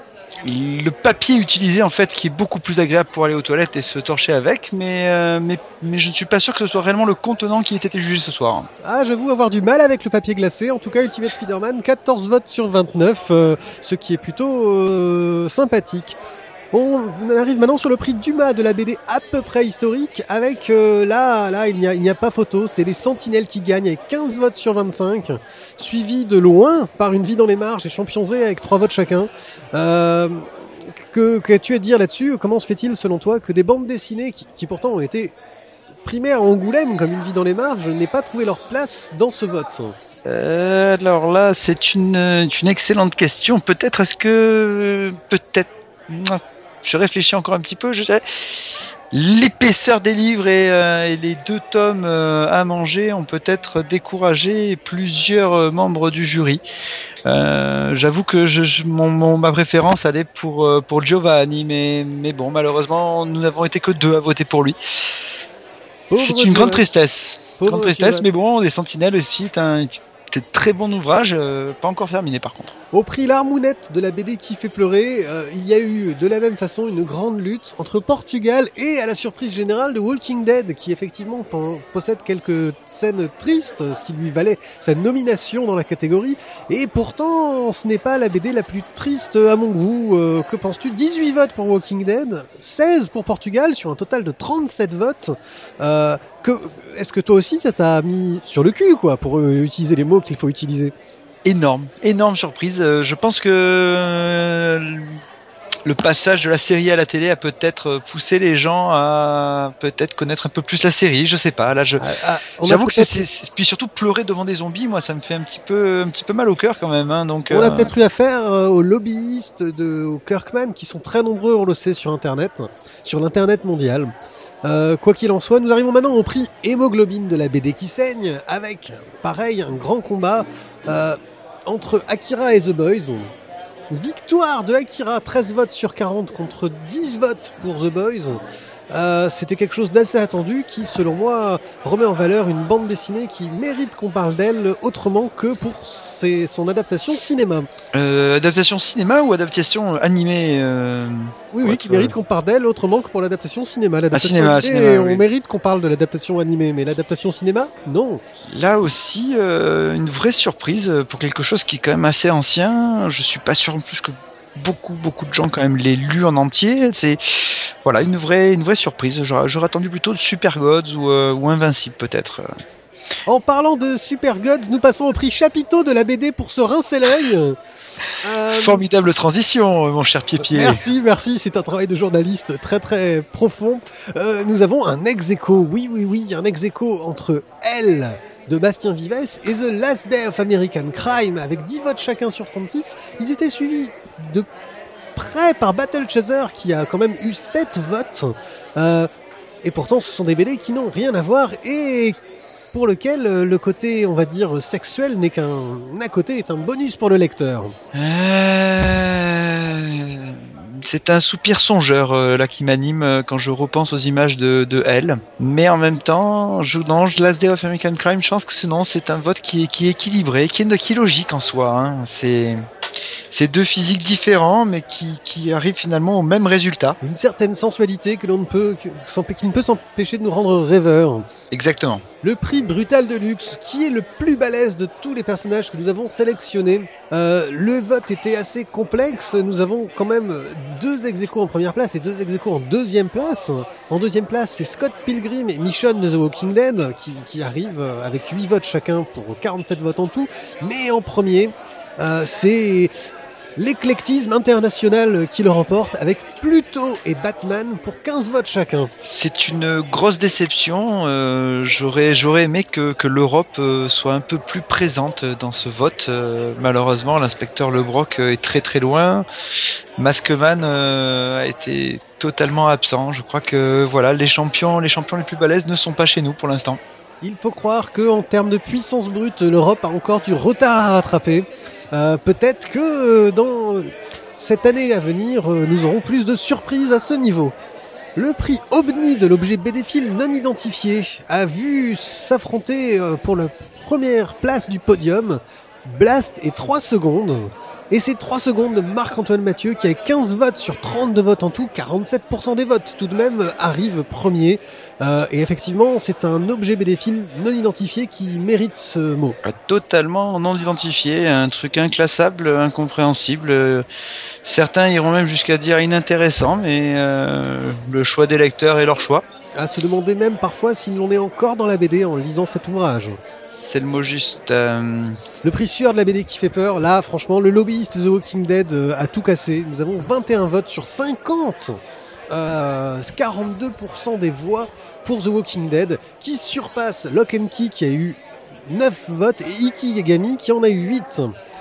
S2: le papier utilisé en fait qui est beaucoup plus agréable pour aller aux toilettes et se torcher avec, mais, euh, mais, mais je ne suis pas sûr que ce soit réellement le contenant qui ait été jugé ce soir.
S1: Ah, j'avoue avoir du mal avec le papier glacé. En tout cas, Ultimate Spider-Man, quatorze votes sur vingt-neuf, euh, ce qui est plutôt euh, sympathique. On arrive maintenant sur le prix Dumas de la B D à peu près historique avec euh, là, là il n'y a, il n'y a pas photo, c'est les Sentinelles qui gagnent avec quinze votes sur vingt-cinq, suivi de loin par Une vie dans les marges et Champion Z avec trois votes chacun. Euh, que, qu'as-tu à dire là-dessus ? Comment se fait-il selon toi que des bandes dessinées qui, qui pourtant ont été primées à Angoulême comme Une vie dans les marges n'aient pas trouvé leur place dans ce vote ?
S2: euh, Alors là, c'est une, une excellente question. Peut-être est-ce que... Peut-être... Je réfléchis encore un petit peu, je sais. L'épaisseur des livres et, euh, et les deux tomes euh, à manger ont peut-être découragé plusieurs euh, membres du jury. Euh, j'avoue que je, je, mon, mon, ma préférence allait pour, euh, pour Giovanni, mais, mais bon, malheureusement, nous n'avons été que deux à voter pour lui. Pauvre C'est une Giovanni. grande tristesse. Pauvre grande tristesse, Giovanni. Mais bon, Les Sentinelles aussi est un... C'est très bon ouvrage, euh, pas encore terminé par contre.
S1: Au prix L'Armounette de la B D qui fait pleurer, euh, il y a eu de la même façon une grande lutte entre Portugal et, à la surprise générale, de Walking Dead, qui effectivement po- possède quelques scènes tristes, ce qui lui valait sa nomination dans la catégorie. Et pourtant, ce n'est pas la B D la plus triste à mon goût. Euh, que penses-tu ? dix-huit votes pour Walking Dead, seize pour Portugal, sur un total de trente-sept votes. Euh, que, est-ce que toi aussi ça t'a mis sur le cul, quoi, pour euh, utiliser les mots qu'il faut utiliser ?
S2: Énorme, énorme surprise. Euh, je pense que euh, le passage de la série à la télé a peut-être poussé les gens à peut-être connaître un peu plus la série. Je sais pas. Là, je, ah, ah, j'avoue que c'est, c'est, c'est, puis surtout pleurer devant des zombies, moi, ça me fait un petit peu, un petit peu mal au cœur quand même. Hein, donc,
S1: on
S2: euh...
S1: a peut-être eu affaire euh, aux lobbyistes de aux Kirkman qui sont très nombreux, on le sait, sur Internet, sur l'internet mondial. Euh, quoi qu'il en soit, nous arrivons maintenant au prix Hémoglobine de la B D qui saigne, avec, pareil, un grand combat euh, entre Akira et The Boys. Victoire de Akira, treize votes sur quarante contre dix votes pour The Boys. Euh, c'était quelque chose d'assez attendu qui, selon moi, remet en valeur une bande dessinée qui mérite qu'on parle d'elle autrement que pour ses, son adaptation cinéma.
S2: Euh, adaptation cinéma ou adaptation animée euh...
S1: Oui, oui, qui mérite qu'on parle d'elle autrement que pour l'adaptation cinéma. L'adaptation
S2: ah, cinéma,
S1: animée,
S2: cinéma,
S1: on
S2: oui.
S1: mérite qu'on parle de l'adaptation animée, mais l'adaptation cinéma, non.
S2: Là aussi, euh, une vraie surprise pour quelque chose qui est quand même assez ancien. Je suis pas sûr en plus que beaucoup beaucoup de gens quand même l'aient lu en entier. C'est voilà une vraie une vraie surprise. J'aurais, j'aurais attendu plutôt de Super Gods ou, euh, ou Invincible peut-être.
S1: En parlant de Super Gods, nous passons au prix Chapiteau de la B D pour se rincer l'œil.
S2: Euh... Formidable transition, mon cher Pied-Pied.
S1: Merci, merci, c'est un travail de journaliste très très profond. Euh, nous avons un ex-aequo, oui oui oui, un ex-aequo entre Elle de Bastien Vives et The Last Day of American Crime avec dix votes chacun sur trente-six. Ils étaient suivis de près par Battle Chaser qui a quand même eu sept votes. Euh, et pourtant, ce sont des B D qui n'ont rien à voir et pour lequel le côté, on va dire, sexuel n'est qu'un à côté, est un bonus pour le lecteur.
S2: Euh... C'est un soupir songeur euh, là qui m'anime euh, quand je repense aux images de, de Elle. Mais en même temps, je, non, je Last Day of American Crime, je pense que c'est non, c'est un vote qui est, qui est équilibré, qui est, qui est logique en soi. Hein. C'est C'est deux physiques différents, mais qui, qui arrivent finalement au même résultat.
S1: Une certaine sensualité que l'on ne peut, que, qui ne peut s'empêcher de nous rendre rêveurs.
S2: Exactement.
S1: Le prix Brutal de Luxe, qui est le plus balèze de tous les personnages que nous avons sélectionnés. Euh, le vote était assez complexe. Nous avons quand même deux ex-aequo en première place et deux ex-aequo en deuxième place. En deuxième place, c'est Scott Pilgrim et Michonne de The Walking Dead qui, qui arrivent avec huit votes chacun pour quarante-sept votes en tout. Mais en premier, euh, c'est l'éclectisme international qui le remporte avec Pluto et Batman pour quinze votes chacun.
S2: C'est une grosse déception. Euh, j'aurais, j'aurais aimé que, que l'Europe euh, soit un peu plus présente dans ce vote. Euh, malheureusement, l'inspecteur Lebrock est très très loin. Maskman euh, a été totalement absent. Je crois que voilà, les champions, les champions les plus balèzes ne sont pas chez nous pour l'instant.
S1: Il faut croire que en termes de puissance brute, l'Europe a encore du retard à rattraper. Euh, peut-être que euh, dans cette année à venir, euh, nous aurons plus de surprises à ce niveau. Le prix OBNI de l'objet bédéphile non identifié a vu s'affronter euh, pour la première place du podium Blast et trois secondes. Et c'est trois secondes de Marc-Antoine Mathieu qui, avec quinze votes sur trente-deux votes en tout, quarante-sept pour cent des votes tout de même, arrive premier. Euh, et effectivement, c'est un objet bédéphile non identifié qui mérite ce mot.
S2: Totalement non identifié, un truc inclassable, incompréhensible. Certains iront même jusqu'à dire inintéressant, mais euh, le choix des lecteurs est leur choix.
S1: À se demander même parfois si l'on est encore dans la B D en lisant cet ouvrage.
S2: C'est le mot juste. Euh...
S1: Le prix sueur de la B D qui fait peur, là franchement le lobbyiste The Walking Dead euh, a tout cassé. Nous avons vingt et un votes sur cinquante, euh, quarante-deux pour cent des voix pour The Walking Dead, qui surpasse Lock and Key qui a eu neuf votes et Iki Yagami qui en a eu huit.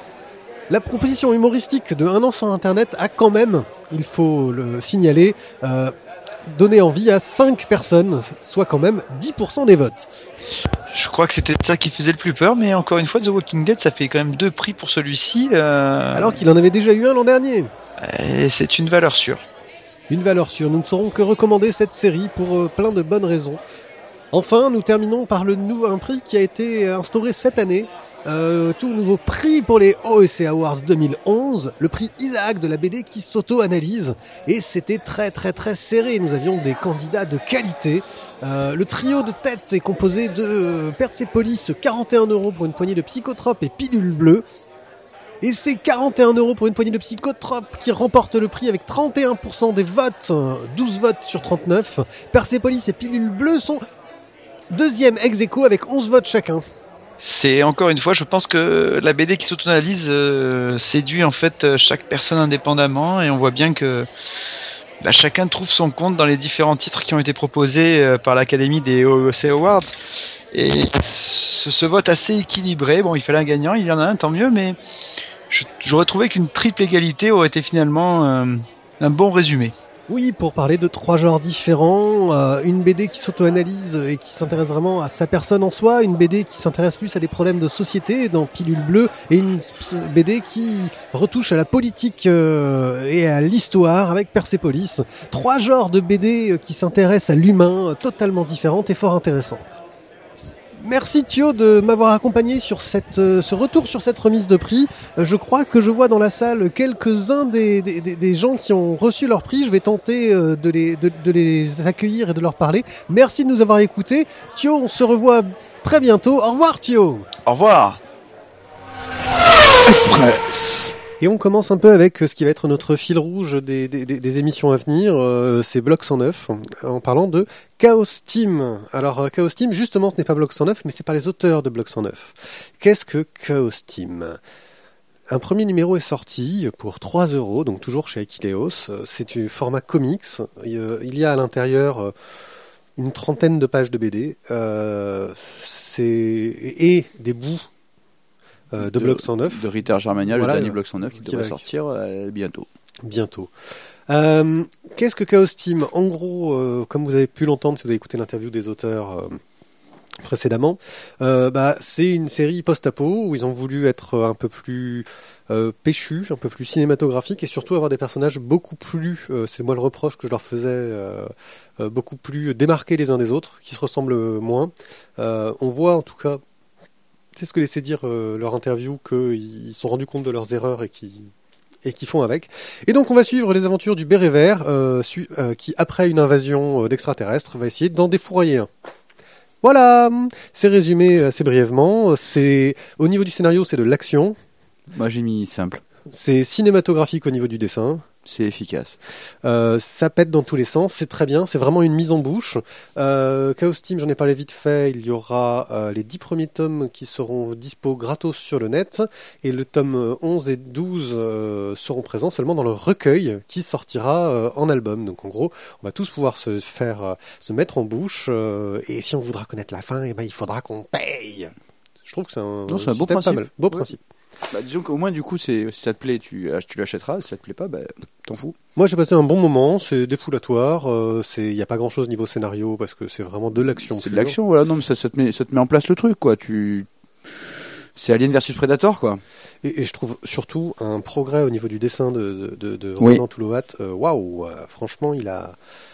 S1: La proposition humoristique de Un an sans internet a quand même, il faut le signaler, euh, donné envie à cinq personnes, soit quand même dix pour cent des votes.
S2: Je crois que c'était ça qui faisait le plus peur, mais encore une fois, The Walking Dead, ça fait quand même deux prix pour celui-ci. Euh...
S1: Alors qu'il en avait déjà eu un l'an dernier.
S2: Et c'est une valeur sûre.
S1: Une valeur sûre. Nous ne saurons que recommander cette série pour euh, plein de bonnes raisons. Enfin, nous terminons par le nouveau, un prix qui a été instauré cette année. Euh, tout nouveau prix pour les O E C Awards deux mille onze, le prix Isaac de la B D qui s'auto-analyse, et c'était très très très serré. Nous avions des candidats de qualité. Euh, le trio de tête est composé de Persepolis, quarante et un euros pour une poignée de psychotropes et pilule bleue. Et c'est quarante et un euros pour une poignée de psychotropes qui remporte le prix avec trente et un pour cent des votes, douze votes sur trente-neuf. Persepolis et pilule bleue sont deuxième ex aequo avec onze votes chacun.
S2: C'est encore une fois, je pense que la B D qui s'auto-analyse euh, séduit en fait chaque personne indépendamment, et on voit bien que bah, chacun trouve son compte dans les différents titres qui ont été proposés euh, par l'Académie des O E C Awards. Et ce, ce vote assez équilibré, bon, il fallait un gagnant, il y en a un, tant mieux, mais je, j'aurais trouvé qu'une triple égalité aurait été finalement euh, un bon résumé.
S1: Oui, pour parler de trois genres différents, euh, une B D qui s'auto-analyse et qui s'intéresse vraiment à sa personne en soi, une B D qui s'intéresse plus à des problèmes de société dans Pilule Bleue, et une B D qui retouche à la politique euh, et à l'histoire avec Persepolis. Trois genres de B D qui s'intéressent à l'humain, euh, totalement différentes et fort intéressantes. Merci Thio de m'avoir accompagné sur cette, euh, ce retour sur cette remise de prix. Euh, je crois que je vois dans la salle quelques-uns des, des, des gens qui ont reçu leur prix. Je vais tenter euh, de, les, de, de les accueillir et de leur parler. Merci de nous avoir écoutés. Thio, on se revoit très bientôt. Au revoir Thio.
S2: Au revoir.
S1: Express. Et on commence un peu avec ce qui va être notre fil rouge des, des, des, des émissions à venir, euh, c'est Bloc cent neuf, en parlant de Chaos Team. Alors Chaos Team, justement, ce n'est pas Bloc cent neuf, mais c'est par les auteurs de Bloc cent neuf. Qu'est-ce que Chaos Team ? Un premier numéro est sorti pour trois euros, donc toujours chez Akileos. C'est du format comics. Il y a à l'intérieur une trentaine de pages de B D euh, c'est... et des bouts Euh, de, de Bloc cent neuf.
S4: De Ritter Germania, voilà, le dernier Bloc cent neuf qui, qui devrait va... sortir euh, bientôt.
S1: Bientôt. Euh, qu'est-ce que Chaos Team ? En gros, euh, comme vous avez pu l'entendre si vous avez écouté l'interview des auteurs euh, précédemment, euh, bah, c'est une série post-apo où ils ont voulu être un peu plus euh, péchus, un peu plus cinématographiques et surtout avoir des personnages beaucoup plus, euh, c'est moi le reproche que je leur faisais, euh, euh, beaucoup plus démarqués les uns des autres, qui se ressemblent moins. Euh, on voit en tout cas, c'est ce que laissait dire euh, leur interview, qu'ils se sont rendus compte de leurs erreurs et qui et qui font avec. Et donc on va suivre les aventures du Béret Vert, euh, su- euh, qui après une invasion euh, d'extraterrestres va essayer d'en défourailler un. Voilà, c'est résumé assez brièvement. C'est au niveau du scénario, c'est de l'action.
S4: Moi j'ai mis simple.
S1: C'est cinématographique au niveau du dessin.
S4: C'est efficace.
S1: Euh, ça pète dans tous les sens, c'est très bien, c'est vraiment une mise en bouche. Euh, Chaos Team, j'en ai parlé vite fait, il y aura euh, les dix premiers tomes qui seront dispo gratos sur le net, et le tome onze et douze euh, seront présents seulement dans le recueil qui sortira euh, en album. Donc en gros, on va tous pouvoir se faire, euh, se mettre en bouche, euh, et si on voudra connaître la fin, eh ben, il faudra qu'on paye. Je trouve que c'est un,
S4: non, c'est un beau principe.
S1: Pas mal. Beau
S4: ouais.
S1: principe.
S4: Bah, disons qu'au moins du coup c'est, si ça te plaît tu, tu l'achèteras, si ça te plaît pas bah, t'en fous.
S1: Moi j'ai passé un bon moment, c'est défoulatoire, euh, c'est il y a pas grand chose niveau scénario parce que c'est vraiment de l'action.
S4: C'est de l'action, voilà, non mais ça, ça te met ça te met en place le truc quoi, tu c'est Alien versus Predator quoi.
S1: Et, et je trouve surtout un progrès au niveau du dessin de de, de, de
S4: oui.
S1: Ronan Toulouat. Waouh, wow, euh, franchement il a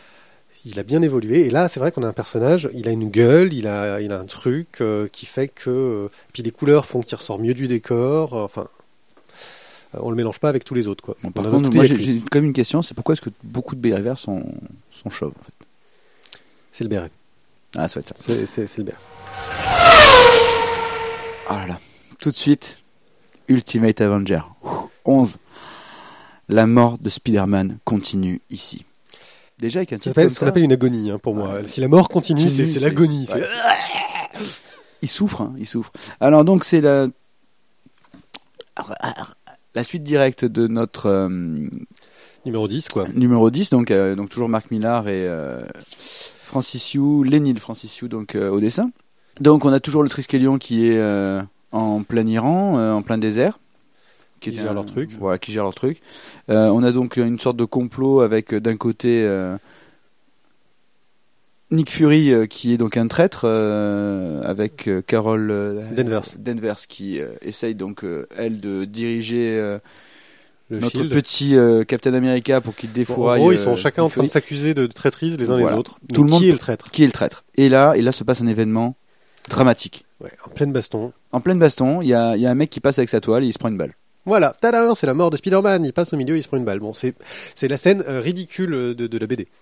S1: il a bien évolué, et là c'est vrai qu'on a un personnage, il a une gueule, il a, il a un truc euh, qui fait que... Euh, puis les couleurs font qu'il ressort mieux du décor, euh, enfin... euh, on le mélange pas avec tous les autres, quoi.
S4: Bon, par
S1: On a
S4: contre,
S1: notre
S4: moi,
S1: thé
S4: j'ai,
S1: avec lui.
S4: j'ai quand même une question, c'est pourquoi est-ce que beaucoup de bérets verts sont, sont chauves, en fait.
S1: C'est le béret.
S4: Ah, ça va être ça.
S1: C'est, c'est, c'est le béret.
S4: Ah là là. Tout de suite, Ultimate Avenger. Ouh, onze. La mort de Spider-Man continue ici. Déjà avec un
S1: Ça
S4: titre
S1: s'appelle,
S4: comme
S1: ce qu'on
S4: ça,
S1: appelle une agonie, hein, pour moi.
S4: Ouais.
S1: Si la mort continue,
S4: Continue,
S1: c'est, c'est
S4: c'est-
S1: l'agonie.
S4: ouais.
S1: C'est...
S4: il souffre, hein, il souffre. Alors donc c'est la la suite directe de notre euh,
S1: Numéro dix, quoi.
S4: numéro dix, donc euh, donc toujours Marc Millar et euh, Francis Yu, Lenny de Francis Yu donc euh, au dessin. Donc on a toujours le Triskelion qui est euh, en plein Iran, euh, en plein désert.
S1: Qui
S4: était
S1: gère
S4: un-
S1: leur truc.
S4: Voilà, qui gère leur truc. Euh, on a donc une sorte de complot avec euh, d'un côté euh, Nick Fury euh, qui est donc un traître euh, avec euh, Carol euh,
S1: Danvers.
S4: Danvers qui euh, essaye donc euh, elle de diriger euh,
S1: Le
S4: notre
S1: Shield.
S4: petit euh, Captain America pour qu'il
S1: Bon, en
S4: défouraille.
S1: gros, ils
S4: euh,
S1: sont chacun en
S4: Nick
S1: train de
S4: Fury.
S1: s'accuser de traîtrise les uns
S4: Voilà.
S1: les autres.
S4: Tout
S1: Donc,
S4: le monde-
S1: qui est le traître?
S4: Qui est le traître. Et là, et là se passe un événement dramatique.
S1: Ouais, en pleine baston.
S4: En pleine baston, il y a, il y a un mec qui passe avec sa toile et il se prend une balle.
S1: Voilà, tadam, c'est la mort de Spider-Man. Il passe au milieu, il se prend une balle. Bon, c'est, c'est la scène euh, ridicule de, de la B D.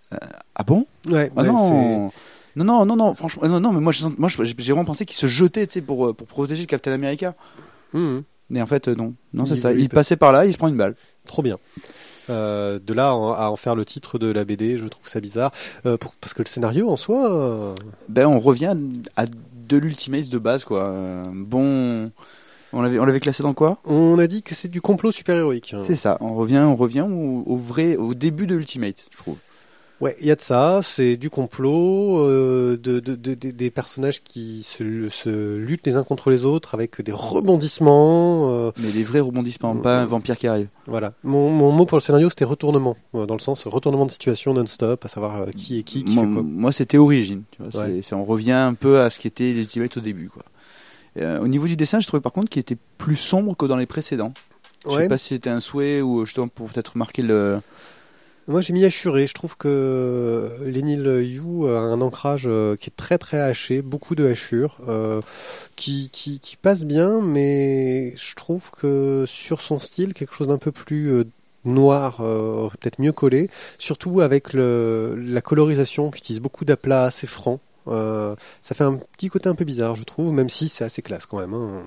S4: Ah bon?
S1: Ouais,
S4: Ah
S1: ouais,
S4: non. non, non, non, non, franchement, non, non, mais moi, je, moi, je- j'ai vraiment pensé qu'il se jetait, tu sais, pour, euh, pour protéger le Captain America.
S1: c'est... Mhm.
S4: Mais en fait, euh, non, non, c'est
S1: Il-
S4: ça.
S1: il
S4: Il
S1: peut-
S4: passait par là, il se prend une balle.
S1: Trop bien. Euh, de là à en, à en faire le titre de la B D, je trouve ça bizarre. Euh, pour- parce que le scénario en soi, euh,
S4: Ben, on revient à de l'Ultimate de base, quoi. Euh, bon, on l'avait, on l'avait classé dans quoi?
S1: on a dit que c'est du complot super-héroïque.
S4: C'est ça. On revient, on revient au, au vrai, au début de Ultimate, je trouve.
S1: Ouais, il y a de ça, c'est du complot, euh, de, de, de- de- des personnages qui se, se luttent les uns contre les autres avec des rebondissements. euh,
S4: Mais des vrais rebondissements, pas un vampire qui arrive.
S1: voilà. Mon, mon mot pour le scénario, c'était retournement, euh, dans le sens retournement de situation non-stop, à savoir euh, qui est qui, qui
S4: moi,
S1: fait quoi.
S4: moi, c'était origine. Tu vois,
S1: Ouais.
S4: c'est, c'est- on revient un peu à ce qui était l'Ultimate au début, quoi. Euh, au niveau du dessin, je trouvais par contre qu'il était plus sombre que dans les précédents. Je
S1: Ouais.
S4: sais pas si c'était un souhait ou justement pour peut-être marquer le.
S1: Moi, j'ai mis assuré. Je trouve que Lenny Yu a un ancrage euh, qui est très très haché, beaucoup de hachures, euh, qui, qui, qui passe bien, mais je trouve que sur son style, quelque chose d'un peu plus euh, noir euh, aurait peut-être mieux collé, surtout avec le, la colorisation qui utilise beaucoup d'aplats assez francs. Euh, ça fait un petit côté un peu bizarre, je trouve, même si c'est assez classe quand même. Hein.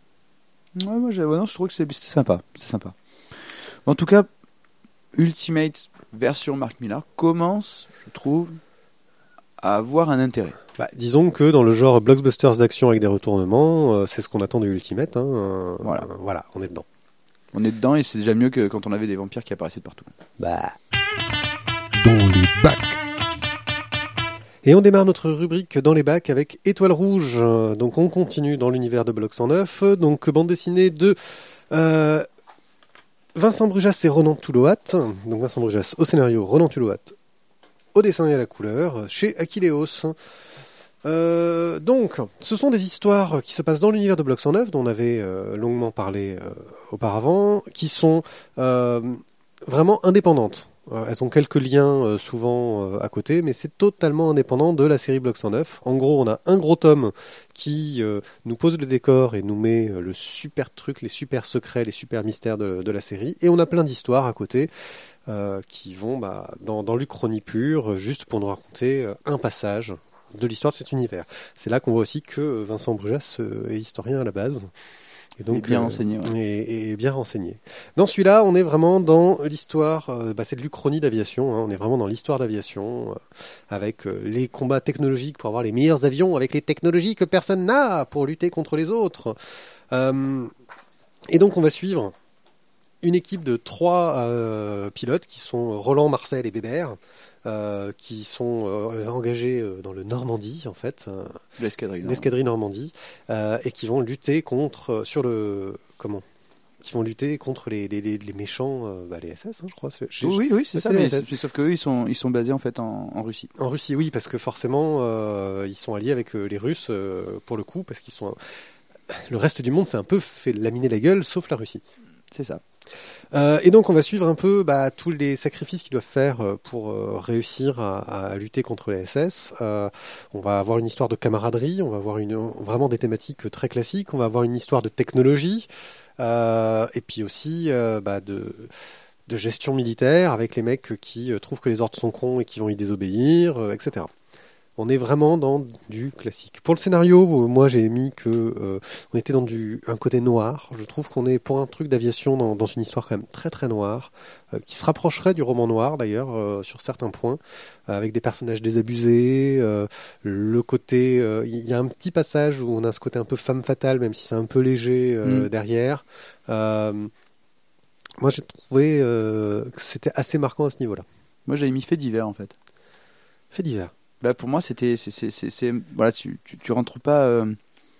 S4: Ouais, moi, j'ai- ouais, non, je trouve que c'est, c'est sympa, c'est sympa. En tout cas, Ultimate version Mark Millar commence, je trouve, à avoir un intérêt.
S1: Bah, disons que dans le genre blockbusters d'action avec des retournements, euh, c'est ce qu'on attend de Ultimate. Hein. Euh,
S4: Voilà.
S1: euh, voilà, on est dedans.
S4: On est dedans et c'est déjà mieux que quand on avait des vampires qui apparaissaient de partout.
S1: Bah.
S5: Dans les bacs.
S1: Et on démarre notre rubrique dans les bacs avec Étoile Rouge. Euh, Donc on continue dans l'univers de Bloc cent neuf. Donc bande dessinée de euh, Vincent Brujas et Ronan Touloat. Donc Vincent Brujas au scénario, Ronan Touloat au dessin et à la couleur, chez Aquileos. Euh, donc, ce sont des histoires qui se passent dans l'univers de Bloc cent neuf, dont on avait euh, longuement parlé euh, auparavant, qui sont euh, vraiment indépendantes. Euh, elles ont quelques liens euh, souvent euh, à côté, mais c'est totalement indépendant de la série Bloc cent neuf. En gros, on a un gros tome qui euh, nous pose le décor et nous met euh, le super truc, les super secrets, les super mystères de, de la série, et on a plein d'histoires à côté euh, qui vont bah, dans, dans l'Uchronie pure, euh, juste pour nous raconter euh, un passage de l'histoire de cet univers. C'est là qu'on voit aussi que Vincent Brujas euh, est historien à la base. Et donc,
S4: Et bien
S1: euh,
S4: renseigné, ouais.
S1: et, et bien renseigné. Dans celui-là, on est vraiment dans l'histoire, euh, bah, c'est de l'Uchronie d'aviation, hein, on est vraiment dans l'histoire d'aviation, euh, avec euh, les combats technologiques pour avoir les meilleurs avions, avec les technologies que personne n'a pour lutter contre les autres. Euh, et donc on va suivre une équipe de trois euh, pilotes qui sont Roland, Marcel et Bébert, euh, qui sont euh, engagés euh, dans le Normandie en fait, euh,
S4: L'escadrille. non.
S1: l'escadrille Normandie, euh, et qui vont lutter contre euh, sur le comment, qui vont lutter contre les, les, les, les méchants, euh, bah, les S S, hein, je crois. C'est-
S4: Oui, oui, oui, c'est
S1: Ouais,
S4: ça.
S1: c'est les
S4: Mais,
S1: S S.
S4: c'est- sauf qu'eux, ils sont, ils sont basés en fait en, en Russie.
S1: En Russie, oui, parce que forcément, euh, ils sont alliés avec euh, les Russes euh, pour le coup, parce qu'ils sont. Le reste du monde s'est un peu fait laminer la gueule, sauf la Russie.
S4: C'est ça.
S1: Euh, et donc on va suivre un peu bah, tous les sacrifices qu'ils doivent faire euh, pour euh, réussir à, à lutter contre les S S. Euh, on va avoir une histoire de camaraderie, on va avoir une, vraiment des thématiques très classiques, on va avoir une histoire de technologie, Euh, et puis aussi euh, bah, de, de gestion militaire avec les mecs qui euh, trouvent que les ordres sont cons et qui vont y désobéir, euh, et cetera. On est vraiment dans du classique. Pour le scénario, euh, moi j'ai mis que euh, on était dans du un côté noir. Je trouve qu'on est pour un truc d'aviation dans, dans une histoire quand même très très noire, euh, qui se rapprocherait du roman noir d'ailleurs euh, sur certains points, euh, avec des personnages désabusés. Euh, le côté, il euh, y a un petit passage où on a ce côté un peu femme fatale, même si c'est un peu léger euh,
S4: Mm.
S1: derrière. Euh, moi j'ai trouvé euh, que c'était assez marquant à ce niveau-là.
S4: Moi, j'avais mis fait divers en fait.
S1: Fait divers.
S4: Bah, pour moi, c'était, c'est, c'est, c'est, c'est- voilà, tu, tu, tu rentres pas, euh,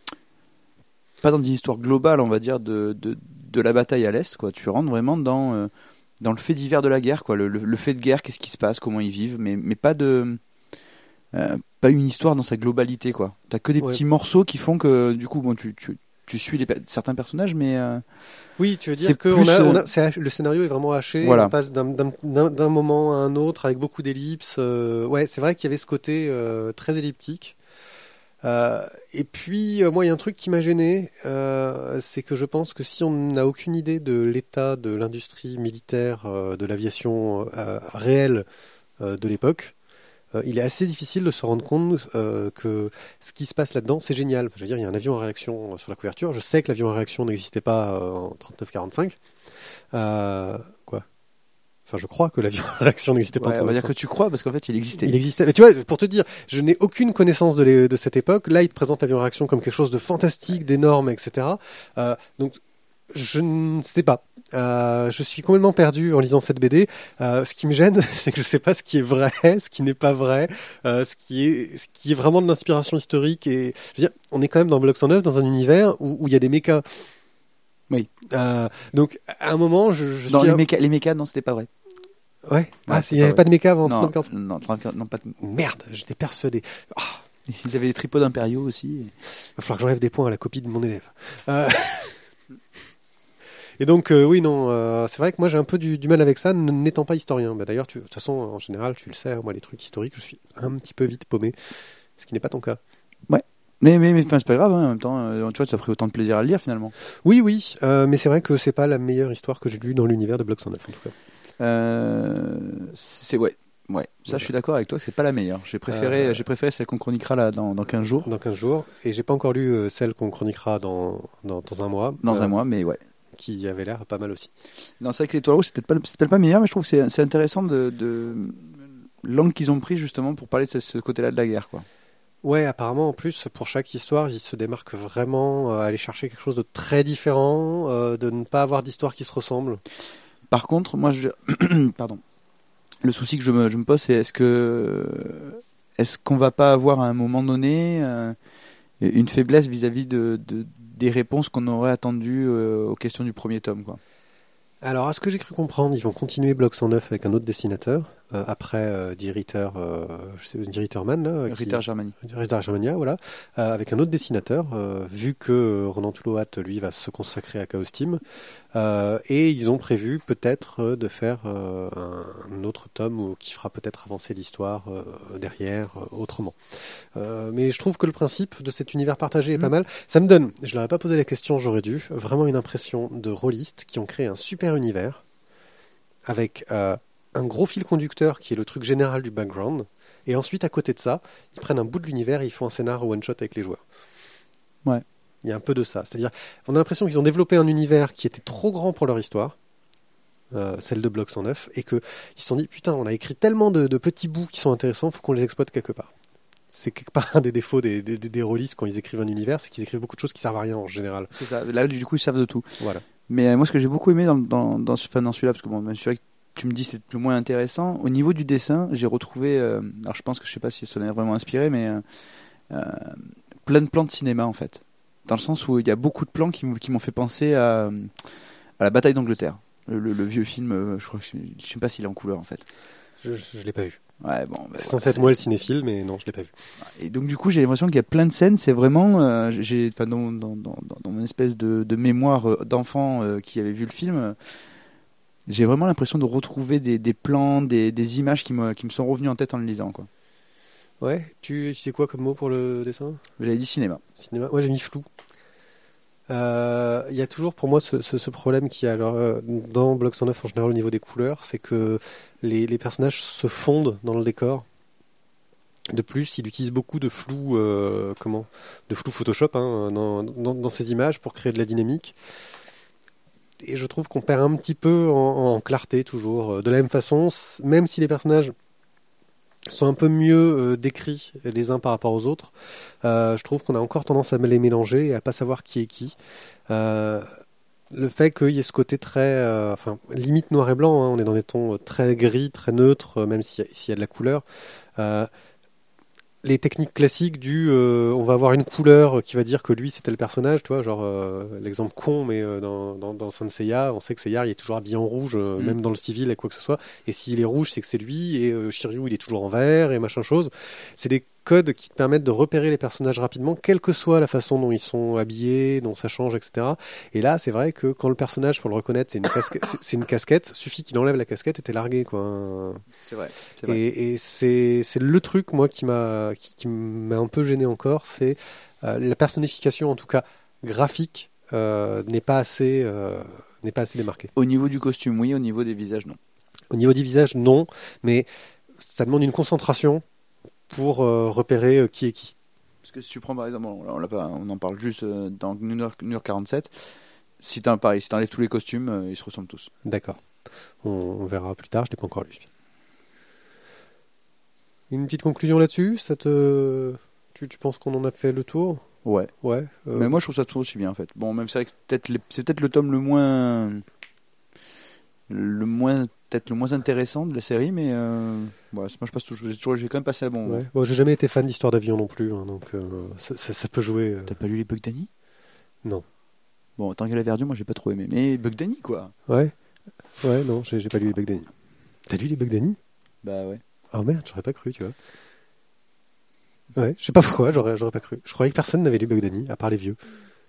S4: pas dans une histoire globale, on va dire, de, de, de la bataille à l'est, quoi. Tu rentres vraiment dans, euh, dans le fait divers de la guerre, quoi. Le, le, le fait de guerre, qu'est-ce qui se passe, comment ils vivent, mais, mais pas de, euh, pas une histoire dans sa globalité, quoi. T'as que des
S1: Ouais.
S4: petits morceaux qui font que, du coup, bon, tu, tu, tu suis les, pe- certains personnages, mais euh,
S1: Oui, tu veux dire
S4: c'est
S1: que
S4: plus,
S1: on a, on
S4: euh,
S1: a, c'est haché- le scénario est vraiment haché,
S4: Voilà.
S1: on passe d'un, d'un, d'un- d'un moment à un autre avec beaucoup d'ellipses. euh, ouais, c'est vrai qu'il y avait ce côté euh, très elliptique. Euh, et puis, euh, moi, il y a un truc qui m'a gêné, euh, c'est que je pense que si on n'a aucune idée de l'état de l'industrie militaire, euh, de l'aviation euh, réelle euh, de l'époque, euh, il est assez difficile de se rendre compte euh, que ce qui se passe là-dedans, c'est génial. Je veux dire, il y a un avion à réaction sur la couverture. Je sais que l'avion à réaction n'existait pas euh, en trente-neuf quarante-cinq. Euh, quoi Enfin, je crois que l'avion à réaction n'existait pas
S4: ouais,
S1: en
S4: on va dire que
S1: trente-neuf.
S4: tu crois, parce qu'en fait, il existait.
S1: Il existait. Mais tu vois, pour te dire, je n'ai aucune connaissance de, les- de cette époque. Là, il te présente l'avion à réaction comme quelque chose de fantastique, d'énorme, et cetera. Euh, donc, je ne sais pas. Euh, je suis complètement perdu en lisant cette B D. Euh, ce qui me gêne, c'est que je ne sais pas ce qui est vrai, ce qui n'est pas vrai, euh, ce qui est, ce qui est vraiment de l'inspiration historique. Et je veux dire, on est quand même dans Block cent neuf, dans un univers où où il y a des mechas.
S4: Oui.
S1: Euh, donc, à un moment, je, je
S4: Non,
S1: suis.
S4: les
S1: un-
S4: mécas, les mécas, non, c'était pas vrai.
S1: Ouais. Ah,
S4: Ouais,
S1: c'est-
S4: c'est
S1: il n'y avait
S4: pas
S1: pas de méca avant
S4: Non,
S1: trente-neuf quarante-cinq.
S4: non, trente, non, pas de-
S1: Merde, j'étais persuadé. Ah,
S4: Ils avaient des tripodes impériaux aussi.
S1: il va falloir que j'enlève des points à la copie de mon élève. Euh, Et donc, euh, oui, non, euh, c'est vrai que moi j'ai un peu du, du mal avec ça, n- n'étant pas historien. Bah, d'ailleurs, tu- de toute façon, en général, tu le sais, hein, moi les trucs historiques, je suis un petit peu vite paumé, ce qui n'est pas ton cas.
S4: Mais, mais, mais enfin, c'est pas grave, hein, en même temps, euh, tu vois, tu as pris autant de plaisir à le lire finalement.
S1: Oui, oui, euh, mais c'est vrai que c'est pas la meilleure histoire que j'ai lue dans l'univers de Block cent neuf, en tout cas.
S4: Euh, c'est ouais, ouais. Ça,
S1: Voilà.
S4: je suis d'accord avec toi que c'est pas la meilleure. J'ai préféré,
S1: Euh,
S4: j'ai préféré celle qu'on chroniquera là dans, dans quinze jours,
S1: Dans quinze jours, et j'ai pas encore lu euh, celle qu'on chroniquera dans, dans, dans un mois,
S4: dans
S1: euh,
S4: un mois, mais ouais.
S1: qui avait l'air pas mal aussi.
S4: Non, c'est vrai que l'étoile rouge, c'est peut-être pas, le- c'est peut-être pas meilleur, mais je trouve que c'est, c'est intéressant de, de l'angle qu'ils ont pris justement pour parler de ce, ce côté-là de la guerre, quoi.
S1: Ouais, apparemment, en plus, pour chaque histoire, il se démarque vraiment euh, à aller chercher quelque chose de très différent, euh, de ne pas avoir d'histoire qui se ressemble.
S4: Par contre, moi, je, pardon. Le souci que je me, je me pose, c'est est-ce que, est-ce qu'on va pas avoir à un moment donné euh, une faiblesse vis-à-vis de, de- des réponses qu'on aurait attendues euh, aux questions du premier tome, quoi.
S1: Alors, à ce que j'ai cru comprendre, ils vont continuer Block cent neuf avec un autre dessinateur, euh, après euh, Die Ritter, euh, je sais, Die Ritterman, là, qui-
S4: Ritter Germany.
S1: Ritter Germania, voilà, euh, avec un autre dessinateur, euh, vu que euh, Ronan Touloat, lui, va se consacrer à Chaos Team, euh, et ils ont prévu peut-être euh, de faire euh, un, un autre tome où- qui fera peut-être avancer l'histoire euh, derrière, euh, autrement. Euh, mais je trouve que le principe de cet univers partagé est
S4: Mm.
S1: pas mal. Ça me donne, je leur ai pas posé la question, j'aurais dû, vraiment une impression de rôlistes qui ont créé un super univers avec euh, un gros fil conducteur qui est le truc général du background. Et ensuite, à côté de ça, ils prennent un bout de l'univers et ils font un scénar one-shot avec les joueurs.
S4: Ouais.
S1: Il y a un peu de ça. C'est-à-dire, on a l'impression qu'ils ont développé un univers qui était trop grand pour leur histoire, euh, celle de Block cent neuf, et qu'ils se sont dit, putain, on a écrit tellement de, de petits bouts qui sont intéressants, il faut qu'on les exploite quelque part. C'est quelque part un des défauts des, des, des, des rôlistes quand ils écrivent un univers, c'est qu'ils écrivent beaucoup de choses qui servent à rien en général.
S4: C'est ça. Là, du coup, ils savent de tout.
S1: Voilà.
S4: Mais euh, moi, ce que j'ai beaucoup aimé dans, dans, dans, ce- enfin, dans celui-là, parce que bon, même celui-là que tu me dis c'est le moins intéressant, au niveau du dessin, j'ai retrouvé, euh, alors je pense que je sais pas si ça en est vraiment inspiré, mais euh, euh, plein de plans de cinéma en fait. Dans le sens où il y a beaucoup de plans qui, m'ont- qui m'ont fait penser à, à la bataille d'Angleterre. Le, le- le vieux film, euh, je crois que je, je sais pas s'il est en couleur en fait.
S1: Je ne l'ai pas vu.
S4: Ouais, bon, bah,
S1: C'est
S4: voilà,
S1: censé être
S4: c'est-
S1: moi le cinéphile, mais non, je l'ai pas vu.
S4: Et donc du coup, j'ai l'impression qu'il y a plein de scènes. C'est vraiment, euh, j'ai, enfin, dans, dans, dans, dans mon espèce de, de mémoire euh, d'enfant euh, qui avait vu le film, euh, j'ai vraiment l'impression de retrouver des, des plans, des, des images qui me, qui me sont revenues en tête en le lisant, quoi.
S1: Ouais, tu, tu sais quoi comme mot pour le dessin?
S4: J'avais dit cinéma.
S1: Cinéma. Moi j'ai mis flou. Euh, Il y a toujours pour moi ce, ce, ce problème qui alors euh, dans Block cent neuf en général au niveau des couleurs, c'est que les, les personnages se fondent dans le décor. De plus, il utilise beaucoup de flou, euh, comment, de flou Photoshop hein, dans, dans, dans ces images pour créer de la dynamique. Et je trouve qu'on perd un petit peu en, en clarté toujours. De la même façon, même si les personnages sont un peu mieux euh, décrits les uns par rapport aux autres, euh, je trouve qu'on a encore tendance à les mélanger et à pas savoir qui est qui. Euh, le fait qu'il y ait ce côté très, euh, enfin, limite noir et blanc, hein, on est dans des tons très gris, très neutres, même s'il y a, s'il y a de la couleur. Euh, les techniques classiques du euh, on va avoir une couleur qui va dire que lui c'était le personnage, tu vois, genre euh, l'exemple con, mais euh, dans, dans, dans Saint Seiya, on sait que Seiya il est toujours habillé en rouge, euh, mm. même dans le civil et quoi que ce soit, et s'il est rouge c'est que c'est lui, et euh, Shiryu il est toujours en vert et machin chose. C'est des codes qui te permettent de repérer les personnages rapidement, quelle que soit la façon dont ils sont habillés, dont ça change, et cetera. Et là, c'est vrai que quand le personnage, pour le reconnaître, c'est une, casquette, c'est, c'est une casquette, suffit qu'il enlève la casquette et t'es largué, quoi.
S4: C'est vrai. C'est vrai.
S1: Et, et c'est, c'est le truc, moi, qui m'a, qui, qui m'a un peu gêné encore, c'est euh, la personnification, en tout cas graphique, euh, n'est pas assez, euh, n'est pas assez démarquée.
S4: Au niveau du costume, oui. Au niveau des visages, non.
S1: Au niveau du visage, non. Mais ça demande une concentration pour euh, repérer euh, qui est qui.
S4: Parce que si tu prends par exemple, on, l'a pas, on en parle juste euh, dans une heure quarante-sept, si tu pareil, si enlèves tous les costumes, euh, ils se ressemblent tous.
S1: D'accord. On, on verra plus tard, je n'ai pas encore lu. Une petite conclusion là-dessus, ça te... tu, tu penses qu'on en a fait le tour ?
S4: Ouais.
S1: Ouais. Euh...
S4: Mais moi je trouve ça tout aussi bien en fait. Bon, même c'est vrai que c'est peut-être, les, c'est peut-être le tome le moins... le moins peut-être le moins intéressant de la série, mais euh, ouais, moi je passe toujours, j'ai, toujours, j'ai quand même passé un bon.
S1: Ouais. Bon, j'ai jamais été fan d'histoire d'avion non plus, hein, donc euh, ça, ça, ça peut jouer. Euh...
S4: T'as pas lu les Bug Danny ?
S1: Non.
S4: Bon, tant qu'elle a Verdure, moi j'ai pas trop aimé, mais Bug Danny quoi.
S1: Ouais. Ouais, non, j'ai, j'ai pas lu les Bug Danny. T'as lu les Bug Danny ?
S4: Bah ouais.
S1: Oh merde, j'aurais pas cru, tu vois. Ouais, je sais pas pourquoi, j'aurais, j'aurais pas cru. Je croyais que personne n'avait lu Bug Danny, à part les vieux.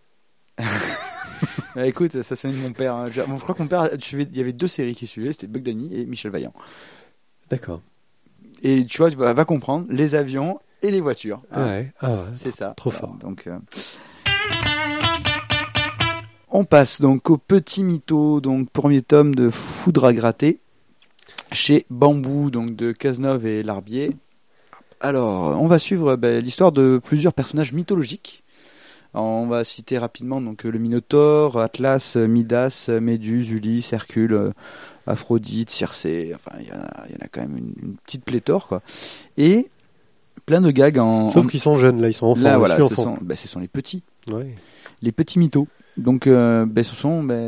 S4: Bah, écoute, ça c'est mon père. Hein. Je crois que mon père, il y avait deux séries qui suivaient, c'était Bug Danny et Michel Vaillant.
S1: D'accord.
S4: Et tu vois, tu vas, va comprendre les avions et les voitures.
S1: Ah ouais, ah ouais.
S4: C'est ça.
S1: Trop fort.
S4: Donc, euh... on passe donc au petit mytho, donc premier tome de Foudre à gratter chez Bambou, donc de Cazeneuve et Larbier. Alors, on va suivre bah, l'histoire de plusieurs personnages mythologiques. Alors, on va citer rapidement donc le Minotaure, Atlas, Midas, Méduse, Ulysse, Hercule, euh, Aphrodite, Circé. Enfin, il y, y en a quand même une, une petite pléthore, quoi. Et plein de gags en.
S1: Sauf
S4: en...
S1: qu'ils sont jeunes, là, ils sont enfants.
S4: Là, voilà, ce
S1: enfants.
S4: sont, bah, ce sont les petits.
S1: Ouais.
S4: Les petits mythos. Donc, euh, bah, ce sont bah,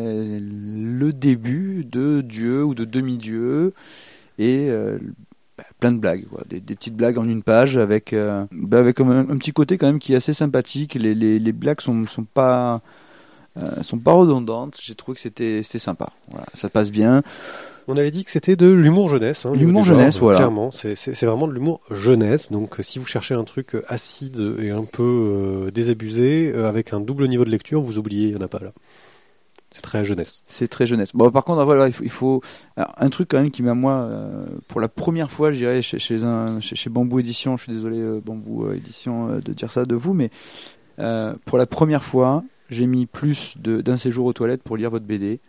S4: le début de dieux ou de demi-dieux et euh, bah, plein de blagues, quoi. Des, des petites blagues en une page avec, euh, bah, avec un, un petit côté quand même qui est assez sympathique. Les, les, les blagues sont, sont pas euh, sont pas redondantes. J'ai trouvé que c'était, c'était sympa. Voilà, ça passe bien.
S1: On avait dit que c'était de l'humour jeunesse. Hein,
S4: l'humour jeunesse, genre, voilà.
S1: Clairement, c'est, c'est, c'est vraiment de l'humour jeunesse. Donc, si vous cherchez un truc acide et un peu euh, désabusé, euh, avec un double niveau de lecture, vous oubliez, il n'y en a pas là. C'est très jeunesse.
S4: C'est très jeunesse. Bon, par contre, voilà, il faut, il faut... Alors, un truc quand même qui m'a, moi, euh, pour la première fois, je dirais, chez, chez, un, chez, chez Bambou Édition, je suis désolé, euh, Bambou euh, Édition, euh, de dire ça de vous, mais euh, pour la première fois, j'ai mis plus de, d'un séjour aux toilettes pour lire votre B D.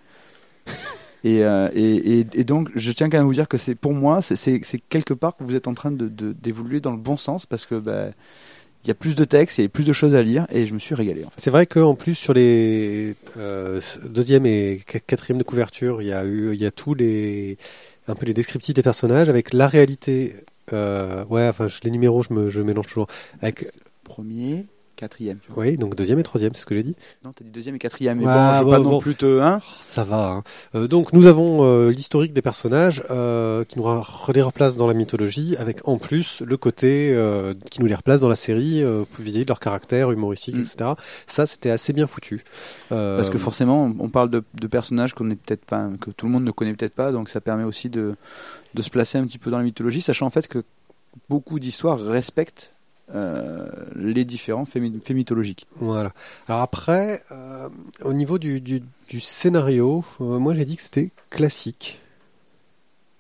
S4: Et, euh, et, et, et donc, je tiens quand même à vous dire que c'est, pour moi, c'est, c'est, c'est quelque part que vous êtes en train de, de, d'évoluer dans le bon sens, parce que bah, il y a plus de textes, il y a plus de choses à lire, et je me suis régalé. En fait.
S1: C'est vrai qu'en plus, sur les euh, deuxième et quatrième de couverture, il y a eu, il y a tous les, un peu les descriptifs des personnages avec la réalité. Euh, ouais, enfin, les numéros, je me, je mélange toujours. Avec
S4: premier, quatrième. Tu vois.
S1: Oui, donc deuxième et troisième, c'est ce que j'ai dit.
S4: Non, t'as dit deuxième et quatrième. Mais
S1: ah,
S4: bon, je veux
S1: bon,
S4: pas
S1: bon.
S4: non plus te. Hein
S1: Ça va. Hein. Euh, donc, nous avons euh, l'historique des personnages euh, qui nous les replace dans la mythologie, avec en plus le côté euh, qui nous les replace dans la série, euh, vis-à-vis de leur caractère humoristique, mm. et cetera. Ça, c'était assez bien foutu. Euh,
S4: Parce que forcément, on parle de, de personnages qu'on est peut-être pas, que tout le monde ne connaît peut-être pas, donc ça permet aussi de, de se placer un petit peu dans la mythologie, sachant en fait que beaucoup d'histoires respectent Euh, les différents faits, faits mythologiques.
S1: Voilà. Alors après, euh, au niveau du, du, du scénario, euh, moi j'ai dit que c'était classique.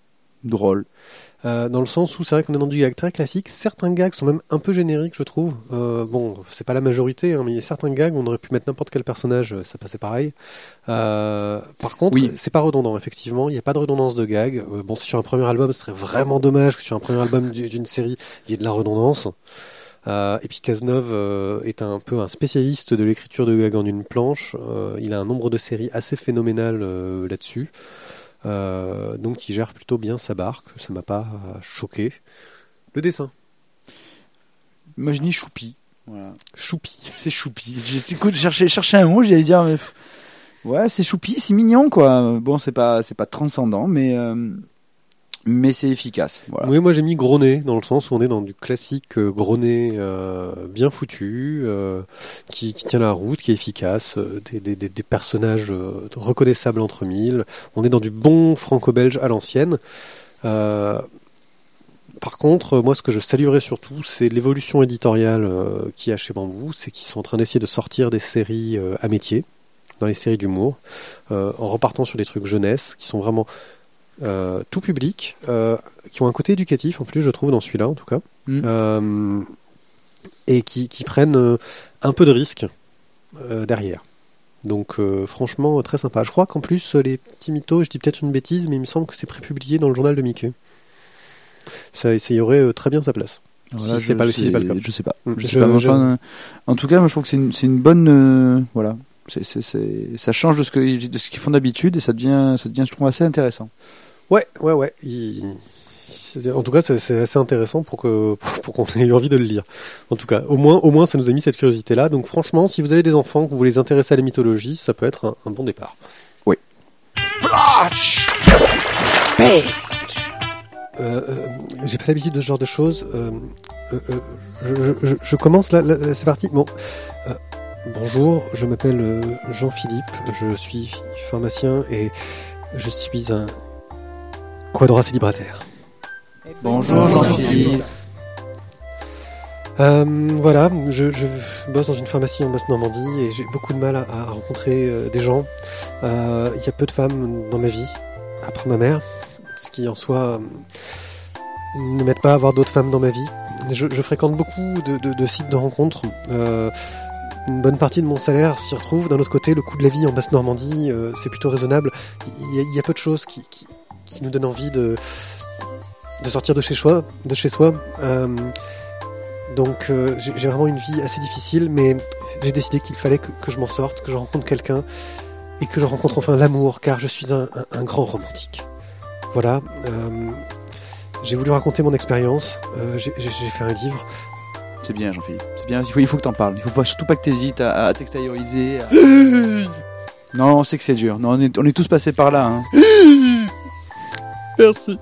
S4: drôle.
S1: Euh, dans le sens où c'est vrai qu'on est dans du gag très classique. Certains gags sont même un peu génériques, je trouve. Euh, bon, c'est pas la majorité, hein, mais il y a certains gags où on aurait pu mettre n'importe quel personnage, ça passait pareil. Euh, par contre,
S4: Oui.
S1: c'est pas redondant, effectivement. Il n'y a pas de redondance de gags. Euh, bon, c'est sur un premier album, ce serait vraiment dommage que sur un premier album du- d'une série, il y ait de la redondance. Euh, et puis Cazeneuve euh, est un peu un spécialiste de l'écriture de gags en une planche. Euh, il a un nombre de séries assez phénoménal euh, là-dessus. Euh, donc il gère plutôt bien sa barque, ça m'a pas euh, choqué. Le dessin,
S4: Moi, je dis choupi. Voilà.
S1: choupi.
S4: C'est choupi. J'ai- Écoute, chercher, chercher un mot, j'allais dire, mais, pff, ouais, c'est choupi, c'est mignon, quoi. Bon, c'est pas, c'est pas transcendant, mais, euh, mais c'est efficace. Voilà.
S1: Oui, moi j'ai mis gros nez, dans le sens où on est dans du classique euh, gros nez euh, bien foutu, euh, qui, qui tient la route, qui est efficace, euh, des, des, des, des personnages euh, reconnaissables entre mille. On est dans du bon franco-belge à l'ancienne. Euh, par contre, moi ce que je saluerais surtout, c'est l'évolution éditoriale euh, qu'il y a chez Bambou, c'est qu'ils sont en train d'essayer de sortir des séries euh, à métier, dans les séries d'humour, euh, en repartant sur des trucs jeunesse, qui sont vraiment euh, tout public, euh, qui ont un côté éducatif en plus, je trouve, dans celui-là en tout cas,
S4: Mm.
S1: euh, et qui, qui prennent euh, un peu de risque euh, derrière. Donc euh, franchement, très sympa. Je crois qu'en plus, les petits mythos, je dis peut-être une bêtise, mais il me semble que c'est prépublié dans le journal de Mickey. Ça, ça y aurait euh, très bien sa place.
S4: Voilà,
S1: si c'est pas le- si c'est pas le cas.
S4: Je sais pas.
S1: Mm.
S4: Je sais
S1: Je-
S4: pas. mais
S1: je-
S4: enfin, euh, en tout cas, moi, je trouve que c'est une, c'est une bonne, euh, voilà. C'est, c'est, c'est, ça change de ce que, de ce qu'ils font d'habitude et ça devient, ça devient, je trouve, assez intéressant.
S1: Ouais, ouais, ouais. Il- c'est- En tout cas, c'est c'est assez intéressant pour que pour qu'on ait eu envie de le lire. En tout cas, au moins, au moins, ça nous a mis cette curiosité-là. Donc, franchement, si vous avez des enfants, que vous voulez les intéresser à la mythologie, ça peut être un, un bon départ.
S4: Oui.
S1: Euh, euh, J'ai pas l'habitude de ce genre de choses. Euh, euh, euh, je, je- je commence là, là, là, c'est parti. Bon, Euh, bonjour, je m'appelle euh, Jean-Philippe, je suis pharmacien et je suis un quadra célibataire.
S4: Bonjour Jean-Philippe.
S1: Euh, voilà, je, je bosse dans une pharmacie en Basse-Normandie et j'ai beaucoup de mal à, à rencontrer euh, des gens. Euh, Il y a peu de femmes dans ma vie, à part ma mère, ce qui en soi euh, ne m'aide pas à avoir d'autres femmes dans ma vie. Je, je fréquente beaucoup de, de- de sites de rencontres. Euh, une bonne partie de mon salaire s'y retrouve. D'un autre côté, le coût de la vie en Basse-Normandie, euh, c'est plutôt raisonnable. Il y, a, il y a peu de choses qui, qui, qui nous donnent envie de, de sortir de chez soi. De chez soi. Euh, donc euh, j'ai j'ai vraiment une vie assez difficile, mais j'ai décidé qu'il fallait que, que je m'en sorte, que je rencontre quelqu'un et que je rencontre enfin l'amour, car je suis un, un- un grand romantique. Voilà, euh, j'ai voulu raconter mon expérience, euh, j'ai j'ai- j'ai fait un livre.
S4: C'est bien Jean-Philippe. C'est bien. Il faut, il faut que t'en parles. Il faut pas, surtout pas que t'hésites à, à t'extérioriser. à- Non, on sait que c'est dur. Non, on est, on est tous passés par là. Hein.
S1: Merci.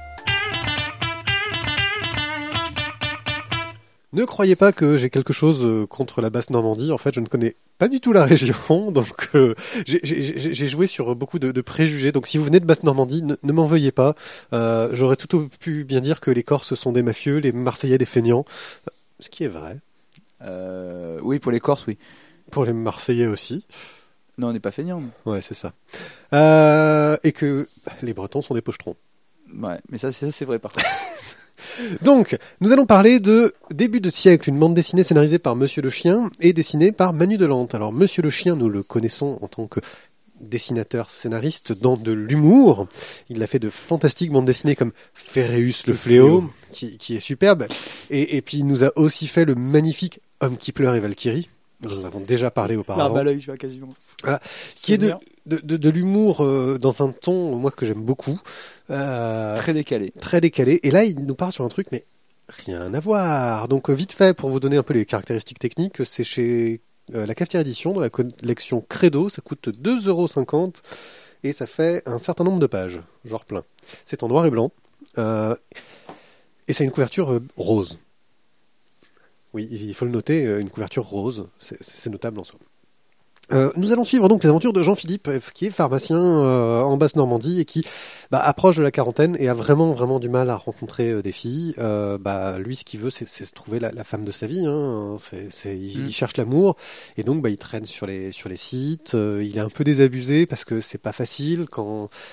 S1: Ne croyez pas que j'ai quelque chose euh, contre la Basse-Normandie. En fait, je ne connais pas du tout la région, donc euh, j'ai- j'ai j'ai- j'ai joué sur beaucoup de, de préjugés. Donc, si vous venez de Basse-Normandie, ne, ne m'en veuillez pas. Euh, J'aurais tout pu bien dire que les Corses sont des mafieux, les Marseillais des feignants, ce qui est vrai.
S4: Euh, oui, pour les Corses, oui.
S1: Pour les Marseillais aussi.
S4: Non, on n'est pas feignants.
S1: Ouais, c'est ça. Euh, et que les Bretons sont des pochetrons.
S4: Ouais, mais ça, c'est, ça, c'est vrai par contre.
S1: Donc, nous allons parler de Début de siècle, une bande dessinée scénarisée par Monsieur le Chien et dessinée par Manu Delante. Alors, Monsieur le Chien, nous le connaissons en tant que dessinateur scénariste dans de l'humour. Il a fait de fantastiques bandes dessinées comme Féréus le Fléau, qui, qui est superbe. Et, et puis, il nous a aussi fait le magnifique Homme qui pleure et Valkyrie, dont nous avons déjà parlé auparavant.
S4: à l'œil, je vois quasiment.
S1: Qui est de, de, de, de l'humour euh, dans un ton, moi, que j'aime beaucoup. Euh,
S4: Très décalé.
S1: très décalé. Et là, il nous part sur un truc, mais rien à voir. Donc, euh, vite fait, pour vous donner un peu les caractéristiques techniques, c'est chez euh, la Cafetière Édition, dans la collection Credo. Ça coûte deux euros cinquante et ça fait un certain nombre de pages, genre plein. C'est en noir et blanc. Euh, et c'est une couverture euh, rose. Oui, il faut le noter, euh, une couverture rose. C'est, c'est notable en soi. Euh, nous allons suivre donc les aventures de Jean-Philippe, euh, qui est pharmacien euh, en Basse-Normandie et qui bah, approche de la quarantaine et a vraiment vraiment du mal à rencontrer euh, des filles. Euh, bah, lui, ce qu'il veut, c'est, c'est se trouver la, la femme de sa vie. Hein. C'est, c'est, il,
S4: Mm.
S1: il cherche l'amour et donc bah, il traîne sur les sur les sites. Euh, il est un peu désabusé parce que c'est pas facile quand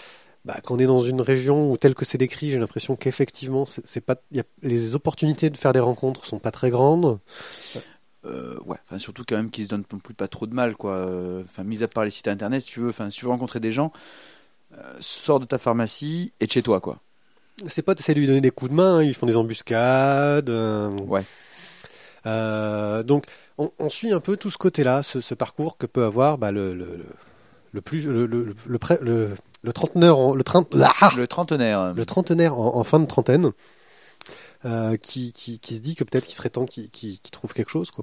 S1: bah, quand on est dans une région où tel que c'est décrit, j'ai l'impression qu'effectivement, c'est, c'est pas, y a, les opportunités de faire des rencontres sont pas très grandes.
S4: Euh, ouais, enfin, surtout quand même qu'ils se donnent non plus pas trop de mal, quoi. Euh, Enfin, mis à part les sites internet, si tu veux, enfin, si tu veux rencontrer des gens, euh, sors de ta pharmacie et de chez toi, quoi.
S1: C'est pas d'essayer de lui donner des coups de main, hein, ils font des embuscades. euh,
S4: Ouais.
S1: euh, donc, on, on suit un peu tout ce côté-là, ce, ce parcours que peut avoir bah, le, le, le, le plus, le, le, le, le, pré- le, le trentenaire, en- le, trein- ah
S4: Le trentenaire.
S1: le trentenaire en, en fin de trentaine, euh, qui, qui, qui se dit que peut-être qu'il serait temps qu'il, qu'il, qu'il trouve quelque chose, quoi.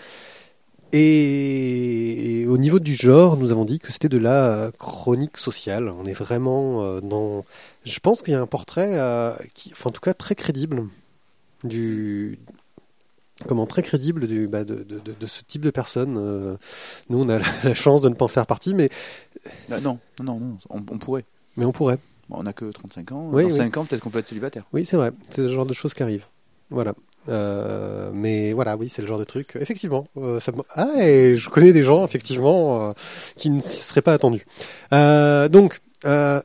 S1: Et, et au niveau du genre, nous avons dit que c'était de la euh, chronique sociale. On est vraiment euh, dans. Je pense qu'il y a un portrait, euh, qui, enfin en tout cas très crédible du. Comment très crédible du, bah, de, de, de, de ce type de personne. Euh, nous, on a la, la chance de ne pas en faire partie, mais
S4: Ah, non, non, non, non, on, on pourrait.
S1: mais on pourrait.
S4: Bon, on n'a que trente-cinq ans.
S1: Oui,
S4: Dans
S1: oui.
S4: cinq ans, peut-être qu'on peut être célibataire.
S1: Oui, c'est vrai. C'est le genre de choses qui arrivent. Voilà. Euh, mais voilà, oui, c'est le genre de truc. Effectivement, euh, ça me- ah, et je connais des gens effectivement euh, qui ne s'y seraient pas attendus. Euh, donc, euh,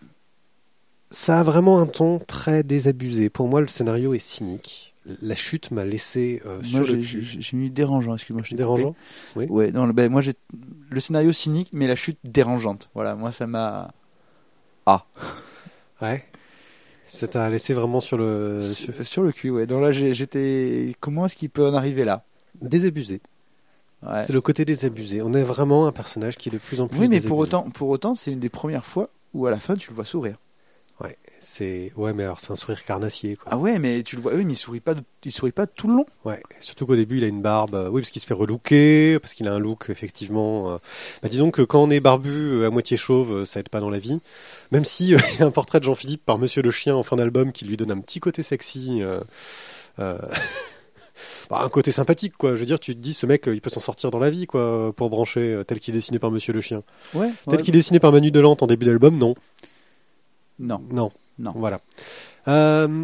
S1: ça a vraiment un ton très désabusé. Pour moi, le scénario est cynique. La chute m'a laissé euh, sur
S4: Moi,
S1: le
S4: j'ai,
S1: cul.
S4: j'ai, j'ai mis dérangeant, excuse-moi. je t'ai
S1: Dérangeant.
S4: coupé. Ouais, non, ben, moi, j'ai le scénario cynique, mais la chute dérangeante. Voilà, moi, ça m'a. Ah.
S1: Ouais. Ça t'a laissé vraiment sur le sur-
S4: Sur, sur le cul, ouais. Donc là, j'ai- j'étais. Comment est-ce qu'il peut en arriver là?
S1: désabusé.
S4: Ouais.
S1: C'est le côté désabusé. On est vraiment un personnage qui est de plus en plus
S4: Oui, mais
S1: désabusé.
S4: pour autant, pour autant, c'est une des premières fois où à la fin, tu le vois sourire.
S1: Ouais, c'est ouais, mais alors c'est un sourire carnassier, quoi.
S4: Ah ouais, mais tu le vois, oui, mais il sourit pas, de- il sourit pas tout le long.
S1: Ouais, surtout qu'au début il a une barbe, euh, oui, parce qu'il se fait relooker, parce qu'il a un look effectivement. euh, Bah, disons que quand on est barbu euh, à moitié chauve, euh, ça aide pas dans la vie. Même si euh, il y a un portrait de Jean-Philippe par Monsieur le Chien en fin d'album qui lui donne un petit côté sexy, euh, euh, bah, un côté sympathique, quoi. Je veux dire, tu te dis ce mec, euh, il peut s'en sortir dans la vie, quoi, pour brancher euh, tel qu'il est dessiné par Monsieur le Chien.
S4: Ouais.
S1: Tel qu'il est dessiné par Manu Delante en début d'album, non.
S4: Non.
S1: Non.
S4: Non.
S1: Voilà. Euh,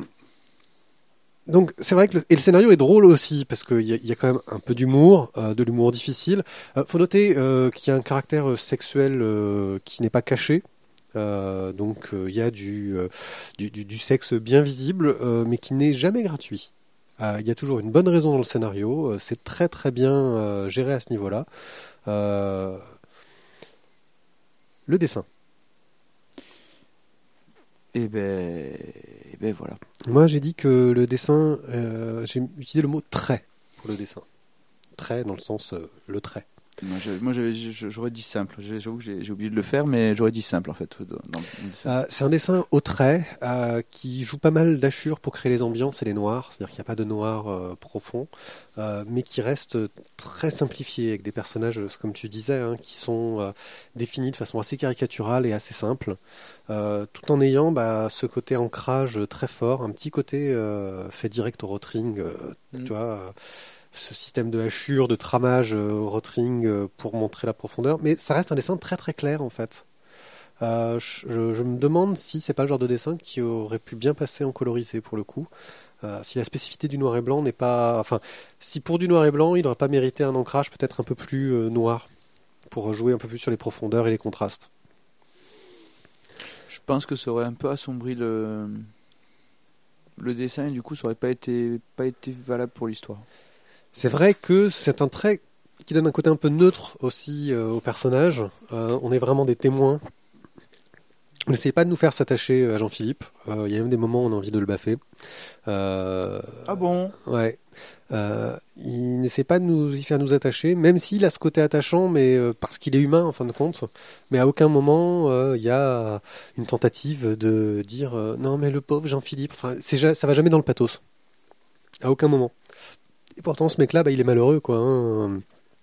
S1: donc c'est vrai que le, et le scénario est drôle aussi parce qu'il y, a- il y a quand même un peu d'humour, euh, de l'humour difficile. Euh, faut noter euh, qu'il y a un caractère euh, sexuel euh, qui n'est pas caché. Euh, donc euh, il y a du, euh, du, du, du sexe bien visible, euh, mais qui n'est jamais gratuit. Euh, Il y a toujours une bonne raison dans le scénario. euh, C'est très très bien euh, géré à ce niveau-là. Euh, le dessin.
S4: Et ben, et ben voilà.
S1: Moi, j'ai dit que le dessin, euh, j'ai utilisé le mot trait pour le dessin. Trait dans le sens euh, le trait.
S4: Moi, je- moi, j'avais- je- j'aurais dit simple. J'ai- J'avoue que j'ai j'ai oublié de le faire, mais j'aurais dit simple en fait. Dans, dans le dessin.
S1: Euh, c'est un dessin au trait euh, qui joue pas mal d'hachures pour créer les ambiances et les noirs. C'est-à-dire qu'il n'y a pas de noir euh, profond, euh, mais qui reste très simplifié avec des personnages, comme tu disais, hein, qui sont euh, définis de façon assez caricaturale et assez simple, euh, tout en ayant bah, ce côté ancrage très fort, un petit côté euh, fait direct au rotring, euh,
S4: Mm.
S1: tu vois. euh, ce système de hachure, de tramage euh, au rotring euh, pour montrer la profondeur, mais ça reste un dessin très très clair en fait. Euh, je, je me demande si c'est pas le genre de dessin qui aurait pu bien passer en colorisé pour le coup. Euh, si la spécificité du noir et blanc n'est pas, enfin, si pour du noir et blanc, il n'aurait pas mérité un ancrage peut-être un peu plus euh, noir pour jouer un peu plus sur les profondeurs et les contrastes.
S4: Je pense que ça aurait un peu assombri le le dessin et du coup, ça aurait pas été pas été valable pour l'histoire.
S1: C'est vrai que c'est un trait qui donne un côté un peu neutre aussi euh, au personnage. Euh, on est vraiment des témoins. N'essayez pas de nous faire s'attacher à Jean-Philippe. Euh, Il y a même des moments où on a envie de le baffer. Euh,
S4: Ah bon?
S1: Ouais. Euh, il n'essaie pas de nous y faire nous attacher, même s'il a ce côté attachant, mais euh, parce qu'il est humain en fin de compte. Mais à aucun moment euh, il y a une tentative de dire euh, non mais le pauvre Jean-Philippe. Enfin, c'est ja- ça va jamais dans le pathos. À aucun moment. Et pourtant ce mec-là, bah, il est malheureux quoi. Hein.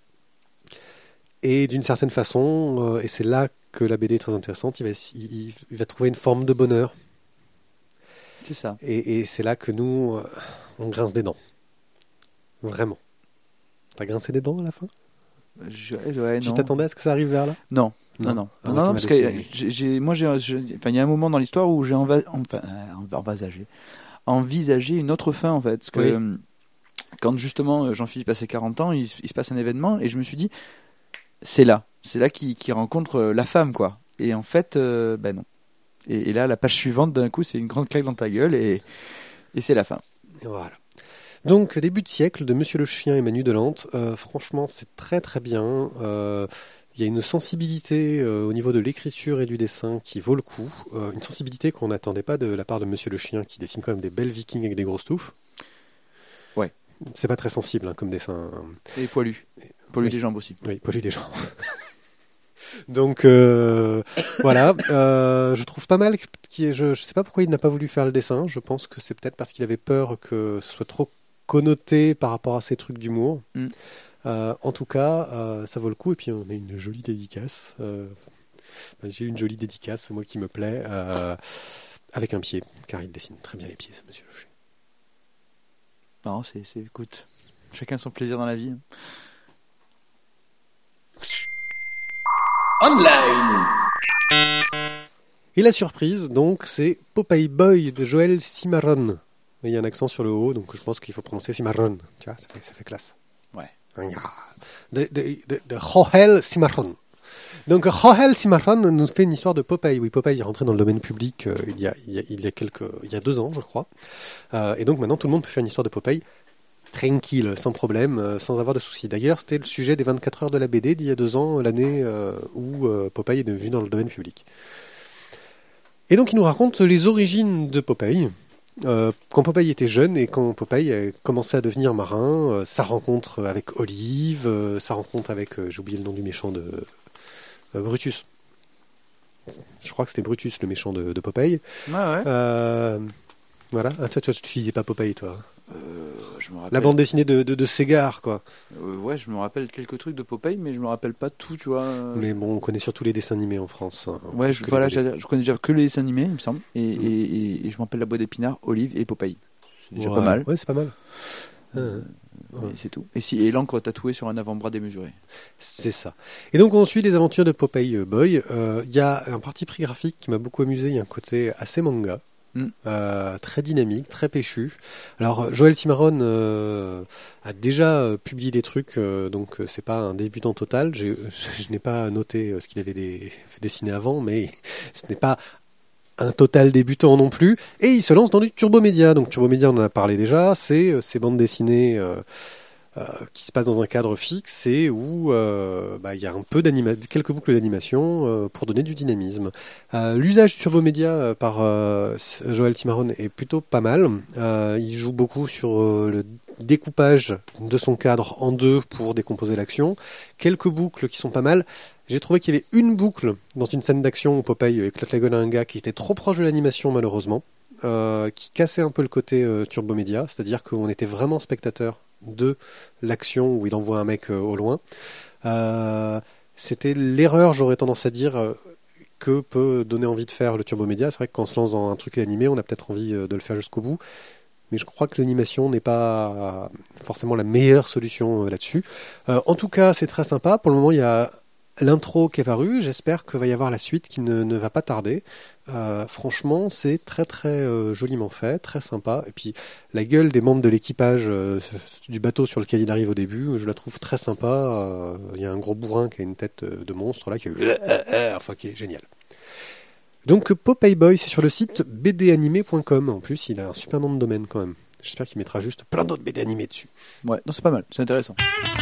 S1: Et d'une certaine façon, euh, et c'est là que la B D est très intéressante, il va, il, il va trouver une forme de bonheur.
S4: C'est ça.
S1: Et, et c'est là que nous, euh, on grince des dents. Vraiment. T'as grincé des dents à la fin?
S4: Je, ouais,
S1: Tu
S4: non.
S1: t'attendais à ce que ça arrive vers là?
S4: Non. Non, non,
S1: Ah,
S4: non,
S1: moi, ça
S4: non,
S1: m'a
S4: parce que
S1: laissé-
S4: j'ai, j'ai- moi, j'ai, j'ai- enfin, il y a un moment dans l'histoire où j'ai enva- enfin, euh, envisagé, envisagé une autre fin en fait, parce que
S1: Oui.
S4: euh, quand justement euh, Jean-Philippe a ses quarante ans, il, se- il se passe un événement et je me suis dit, c'est là, c'est là qu'il, qu'il rencontre euh, la femme quoi. Et en fait, euh, ben non, Et, et là, la page suivante, d'un coup, c'est une grande claque dans ta gueule et, et c'est la fin.
S1: Et voilà. Donc, début de siècle de Monsieur le Chien et Manu Delante. Euh, franchement, c'est très très bien. Euh, Il y a une sensibilité euh, au niveau de l'écriture et du dessin qui vaut le coup. Euh, une sensibilité qu'on n'attendait pas de la part de Monsieur le Chien, qui dessine quand même des belles vikings avec des grosses touffes.
S4: Ouais.
S1: C'est pas très sensible hein, comme dessin.
S4: Et poilu. Poilu
S1: Oui.
S4: des jambes aussi.
S1: Oui, poilu des jambes. Donc euh, voilà, euh, je trouve pas mal. Qui, je, je sais pas pourquoi il n'a pas voulu faire le dessin. Je pense que c'est peut-être parce qu'il avait peur que ce soit trop connoté par rapport à ces trucs d'humour.
S4: Mm.
S1: Euh, en tout cas, euh, ça vaut le coup. Et puis on a une jolie dédicace. Euh, j'ai une jolie dédicace, moi qui me plaît, euh, avec un pied, car il dessine très bien les pieds, ce Monsieur le Chien.
S4: Non, c'est, c'est, écoute, chacun son plaisir dans la vie.
S6: Online.
S1: Et la surprise, donc, c'est Popeye Boy de Joël Cimarron. Il y a un accent sur le haut, donc je pense qu'il faut prononcer Cimarron. Tu vois, ça fait, ça fait classe.
S4: Ouais.
S1: De, de, de, de Joël Cimarron. Donc Joël Cimarron nous fait une histoire de Popeye. Oui, Popeye est rentré dans le domaine public euh, il, y a, il, y a, il y a quelques, il y a deux ans, je crois. Euh, et donc maintenant, tout le monde peut faire une histoire de Popeye tranquille, sans problème, euh, sans avoir de soucis. D'ailleurs, c'était le sujet des vingt-quatre heures de la B D d'il y a deux ans, l'année euh, où euh, Popeye est devenu dans le domaine public. Et donc, il nous raconte les origines de Popeye. Euh, quand Popeye était jeune et quand Popeye a commencé à devenir marin, euh, sa rencontre avec Olive, euh, sa rencontre avec, euh, j'ai oublié le nom du méchant de euh, Brutus. Je crois que c'était Brutus, le méchant de, de Popeye.
S4: Ouais, ouais.
S1: Euh, voilà. Ah, toi, toi, tu disais pas Popeye, toi.
S4: Euh, je me rappelle.
S1: La bande dessinée de, de, de Ségard, quoi.
S4: Euh, ouais, je me rappelle quelques trucs de Popeye, mais je me rappelle pas tout, tu vois.
S1: Mais bon, on connaît surtout les dessins animés en France. Hein,
S4: Ouais,
S1: plus
S4: je,
S1: que
S4: voilà,
S1: les B D.
S4: je, je connais déjà que les dessins animés, il me semble. Et,
S1: Mm.
S4: et, et, et je me rappelle la boîte d'épinards, Olive et Popeye. C'est déjà
S1: Ouais.
S4: pas mal.
S1: Ouais, c'est pas mal.
S4: Euh,
S1: Ouais.
S4: Et c'est tout. Et, si, et l'encre tatouée sur un avant-bras démesuré.
S1: C'est ça. Et donc on suit les aventures de Popeye Boy. Euh, Il y a un parti pris graphique qui m'a beaucoup amusé. Il y a un côté assez manga,
S4: Mm.
S1: euh, très dynamique, très péchu. Alors Joël Cimarron euh, a déjà euh, publié des trucs, euh, donc euh, c'est pas un débutant total. J'ai- Je n'ai pas noté euh, ce qu'il avait des- dessiné avant, mais ce n'est pas un total débutant non plus. Et il se lance dans du Turbo Média. Donc Turbo Média, on en a parlé déjà. C'est euh, ces bandes dessinées euh, euh, qui se passent dans un cadre fixe et où euh, bah, il y a un peu d'anima- quelques boucles d'animation euh, pour donner du dynamisme. Euh, L'usage du Turbo Média euh, par euh, Joël Cimarron est plutôt pas mal. Euh, il joue beaucoup sur euh, le découpage de son cadre en deux pour décomposer l'action. Quelques boucles qui sont pas mal. J'ai trouvé qu'il y avait une boucle dans une scène d'action où Popeye éclate la gueule à un gars qui était trop proche de l'animation malheureusement, euh, qui cassait un peu le côté euh, Turbo Média, c'est-à-dire qu'on était vraiment spectateur de l'action où il envoie un mec euh, au loin. Euh, c'était l'erreur, j'aurais tendance à dire, euh, que peut donner envie de faire le Turbo Média. C'est vrai que quand on se lance dans un truc animé, on a peut-être envie euh, de le faire jusqu'au bout. Mais je crois que l'animation n'est pas forcément la meilleure solution euh, là-dessus. Euh, en tout cas, c'est très sympa. Pour le moment, il y a l'intro qui est paru. J'espère qu'il va y avoir la suite qui ne, ne va pas tarder. Euh, franchement, c'est très très euh, joliment fait, très sympa. Et puis, la gueule des membres de l'équipage euh, du bateau sur lequel il arrive au début, je la trouve très sympa. Euh, Il y a un gros bourrin qui a une tête de monstre là, qui est, enfin, qui est génial. Donc Popeye Boy, c'est sur le site b d animé point com. En plus, il a un super nom de domaine quand même. J'espère qu'il mettra juste plein d'autres B D animés dessus.
S4: Ouais, non, c'est pas mal, c'est intéressant.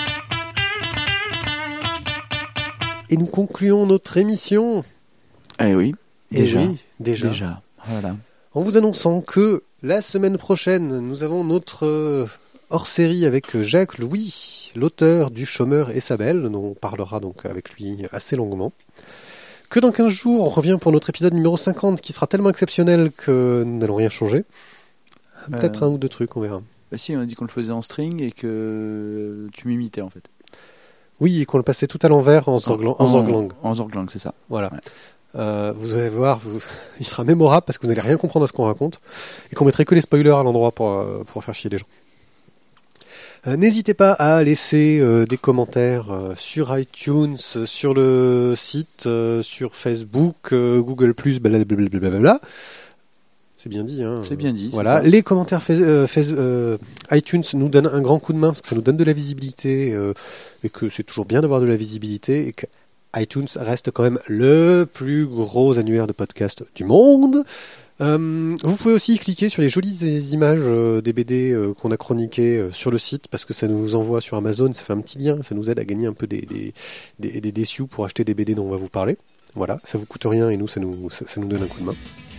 S1: Et nous concluons notre émission.
S4: Eh oui,
S1: Et
S4: déjà.
S1: oui, déjà.
S4: Déjà, voilà.
S1: En vous annonçant que la semaine prochaine, nous avons notre euh, hors-série avec Jacques Louis, l'auteur du Chômeur et sa belle, dont on parlera donc avec lui assez longuement. Que dans quinze jours, on revient pour notre épisode numéro cinquante, qui sera tellement exceptionnel que nous n'allons rien changer. Peut-être
S4: Euh,
S1: un ou deux trucs, on verra.
S4: Bah si, on a dit qu'on le faisait en string et que tu m'imitais en fait.
S1: Oui, et qu'on le passait tout à l'envers en Zorglang. En, Zorglang.
S4: En Zorglang, c'est ça.
S1: Voilà.
S4: Ouais.
S1: Euh, vous allez voir, vous- il sera mémorable parce que vous n'allez rien comprendre à ce qu'on raconte et qu'on mettrait que les spoilers à l'endroit pour, euh, pour faire chier les gens. Euh, N'hésitez pas à laisser euh, des commentaires euh, sur iTunes, euh, sur le site, euh, sur Facebook, euh, Google plus, blablabla. C'est bien dit, hein.
S4: C'est bien dit, c'est
S1: Voilà,
S4: ça.
S1: les commentaires fais- euh, fais- euh, iTunes nous donnent un grand coup de main parce que ça nous donne de la visibilité euh, et que c'est toujours bien d'avoir de la visibilité et que iTunes reste quand même le plus gros annuaire de podcasts du monde. Euh, vous pouvez aussi cliquer sur les jolies images euh, des B D euh, qu'on a chroniquées euh, sur le site parce que ça nous envoie sur Amazon, ça fait un petit lien, ça nous aide à gagner un peu des, des, des, des, des sioux pour acheter des B D dont on va vous parler. Voilà, ça vous coûte rien et nous, ça nous, ça, ça nous donne un coup de main.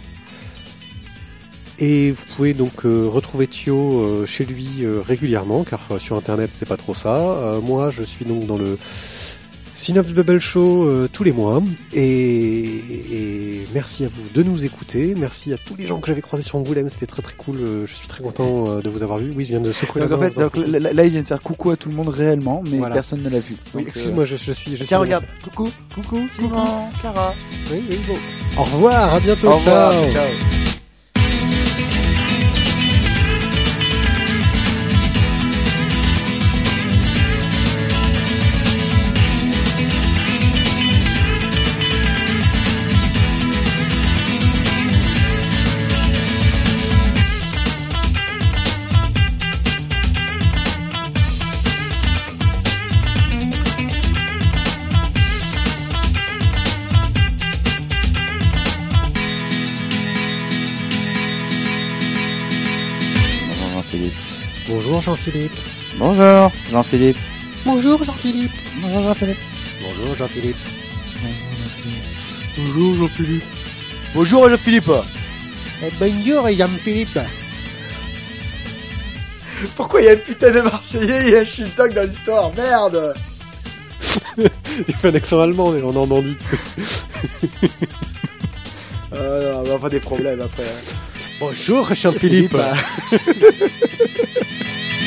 S1: Et vous pouvez donc euh, retrouver Thio euh, chez lui euh, régulièrement car euh, sur internet c'est pas trop ça. Euh, moi je suis donc dans le Synops Bubble Show euh, tous les mois et, et merci à vous de nous écouter, merci à tous les gens que j'avais croisés sur Angoulême, c'était très très cool, euh, je suis très content euh, de vous avoir vu. Oui, je viens de secouer
S4: Donc
S1: la
S4: en
S1: main
S4: fait, donc, là, là, il vient de faire coucou à tout le monde réellement, mais
S1: Voilà.
S4: personne ne l'a vu.
S1: Oui,
S4: Donc,
S1: excuse-moi, je, je suis... Je
S4: Tiens,
S1: suis...
S4: regarde. Coucou, coucou, Simon, Cara.
S1: Oui, oui, bon. Au revoir, à bientôt,
S4: Au revoir,
S1: ciao.
S4: ciao.
S1: Bonjour Jean-Philippe.
S4: Bonjour, Jean-Philippe.
S1: Bonjour Jean-Philippe.
S4: Bonjour, Jean-Philippe.
S1: Bonjour Jean-Philippe.
S4: Bonjour, Jean-Philippe. Bonjour, Jean-Philippe.
S1: Bonjour Jean-Philippe.
S4: Pourquoi il y a une putain de Marseillais et un Shiltok dans l'histoire? Merde.
S1: Tu fais un accent allemand, mais on en dit.
S4: Euh, on va avoir des problèmes après. Hein.
S1: Bonjour Jean-Philippe.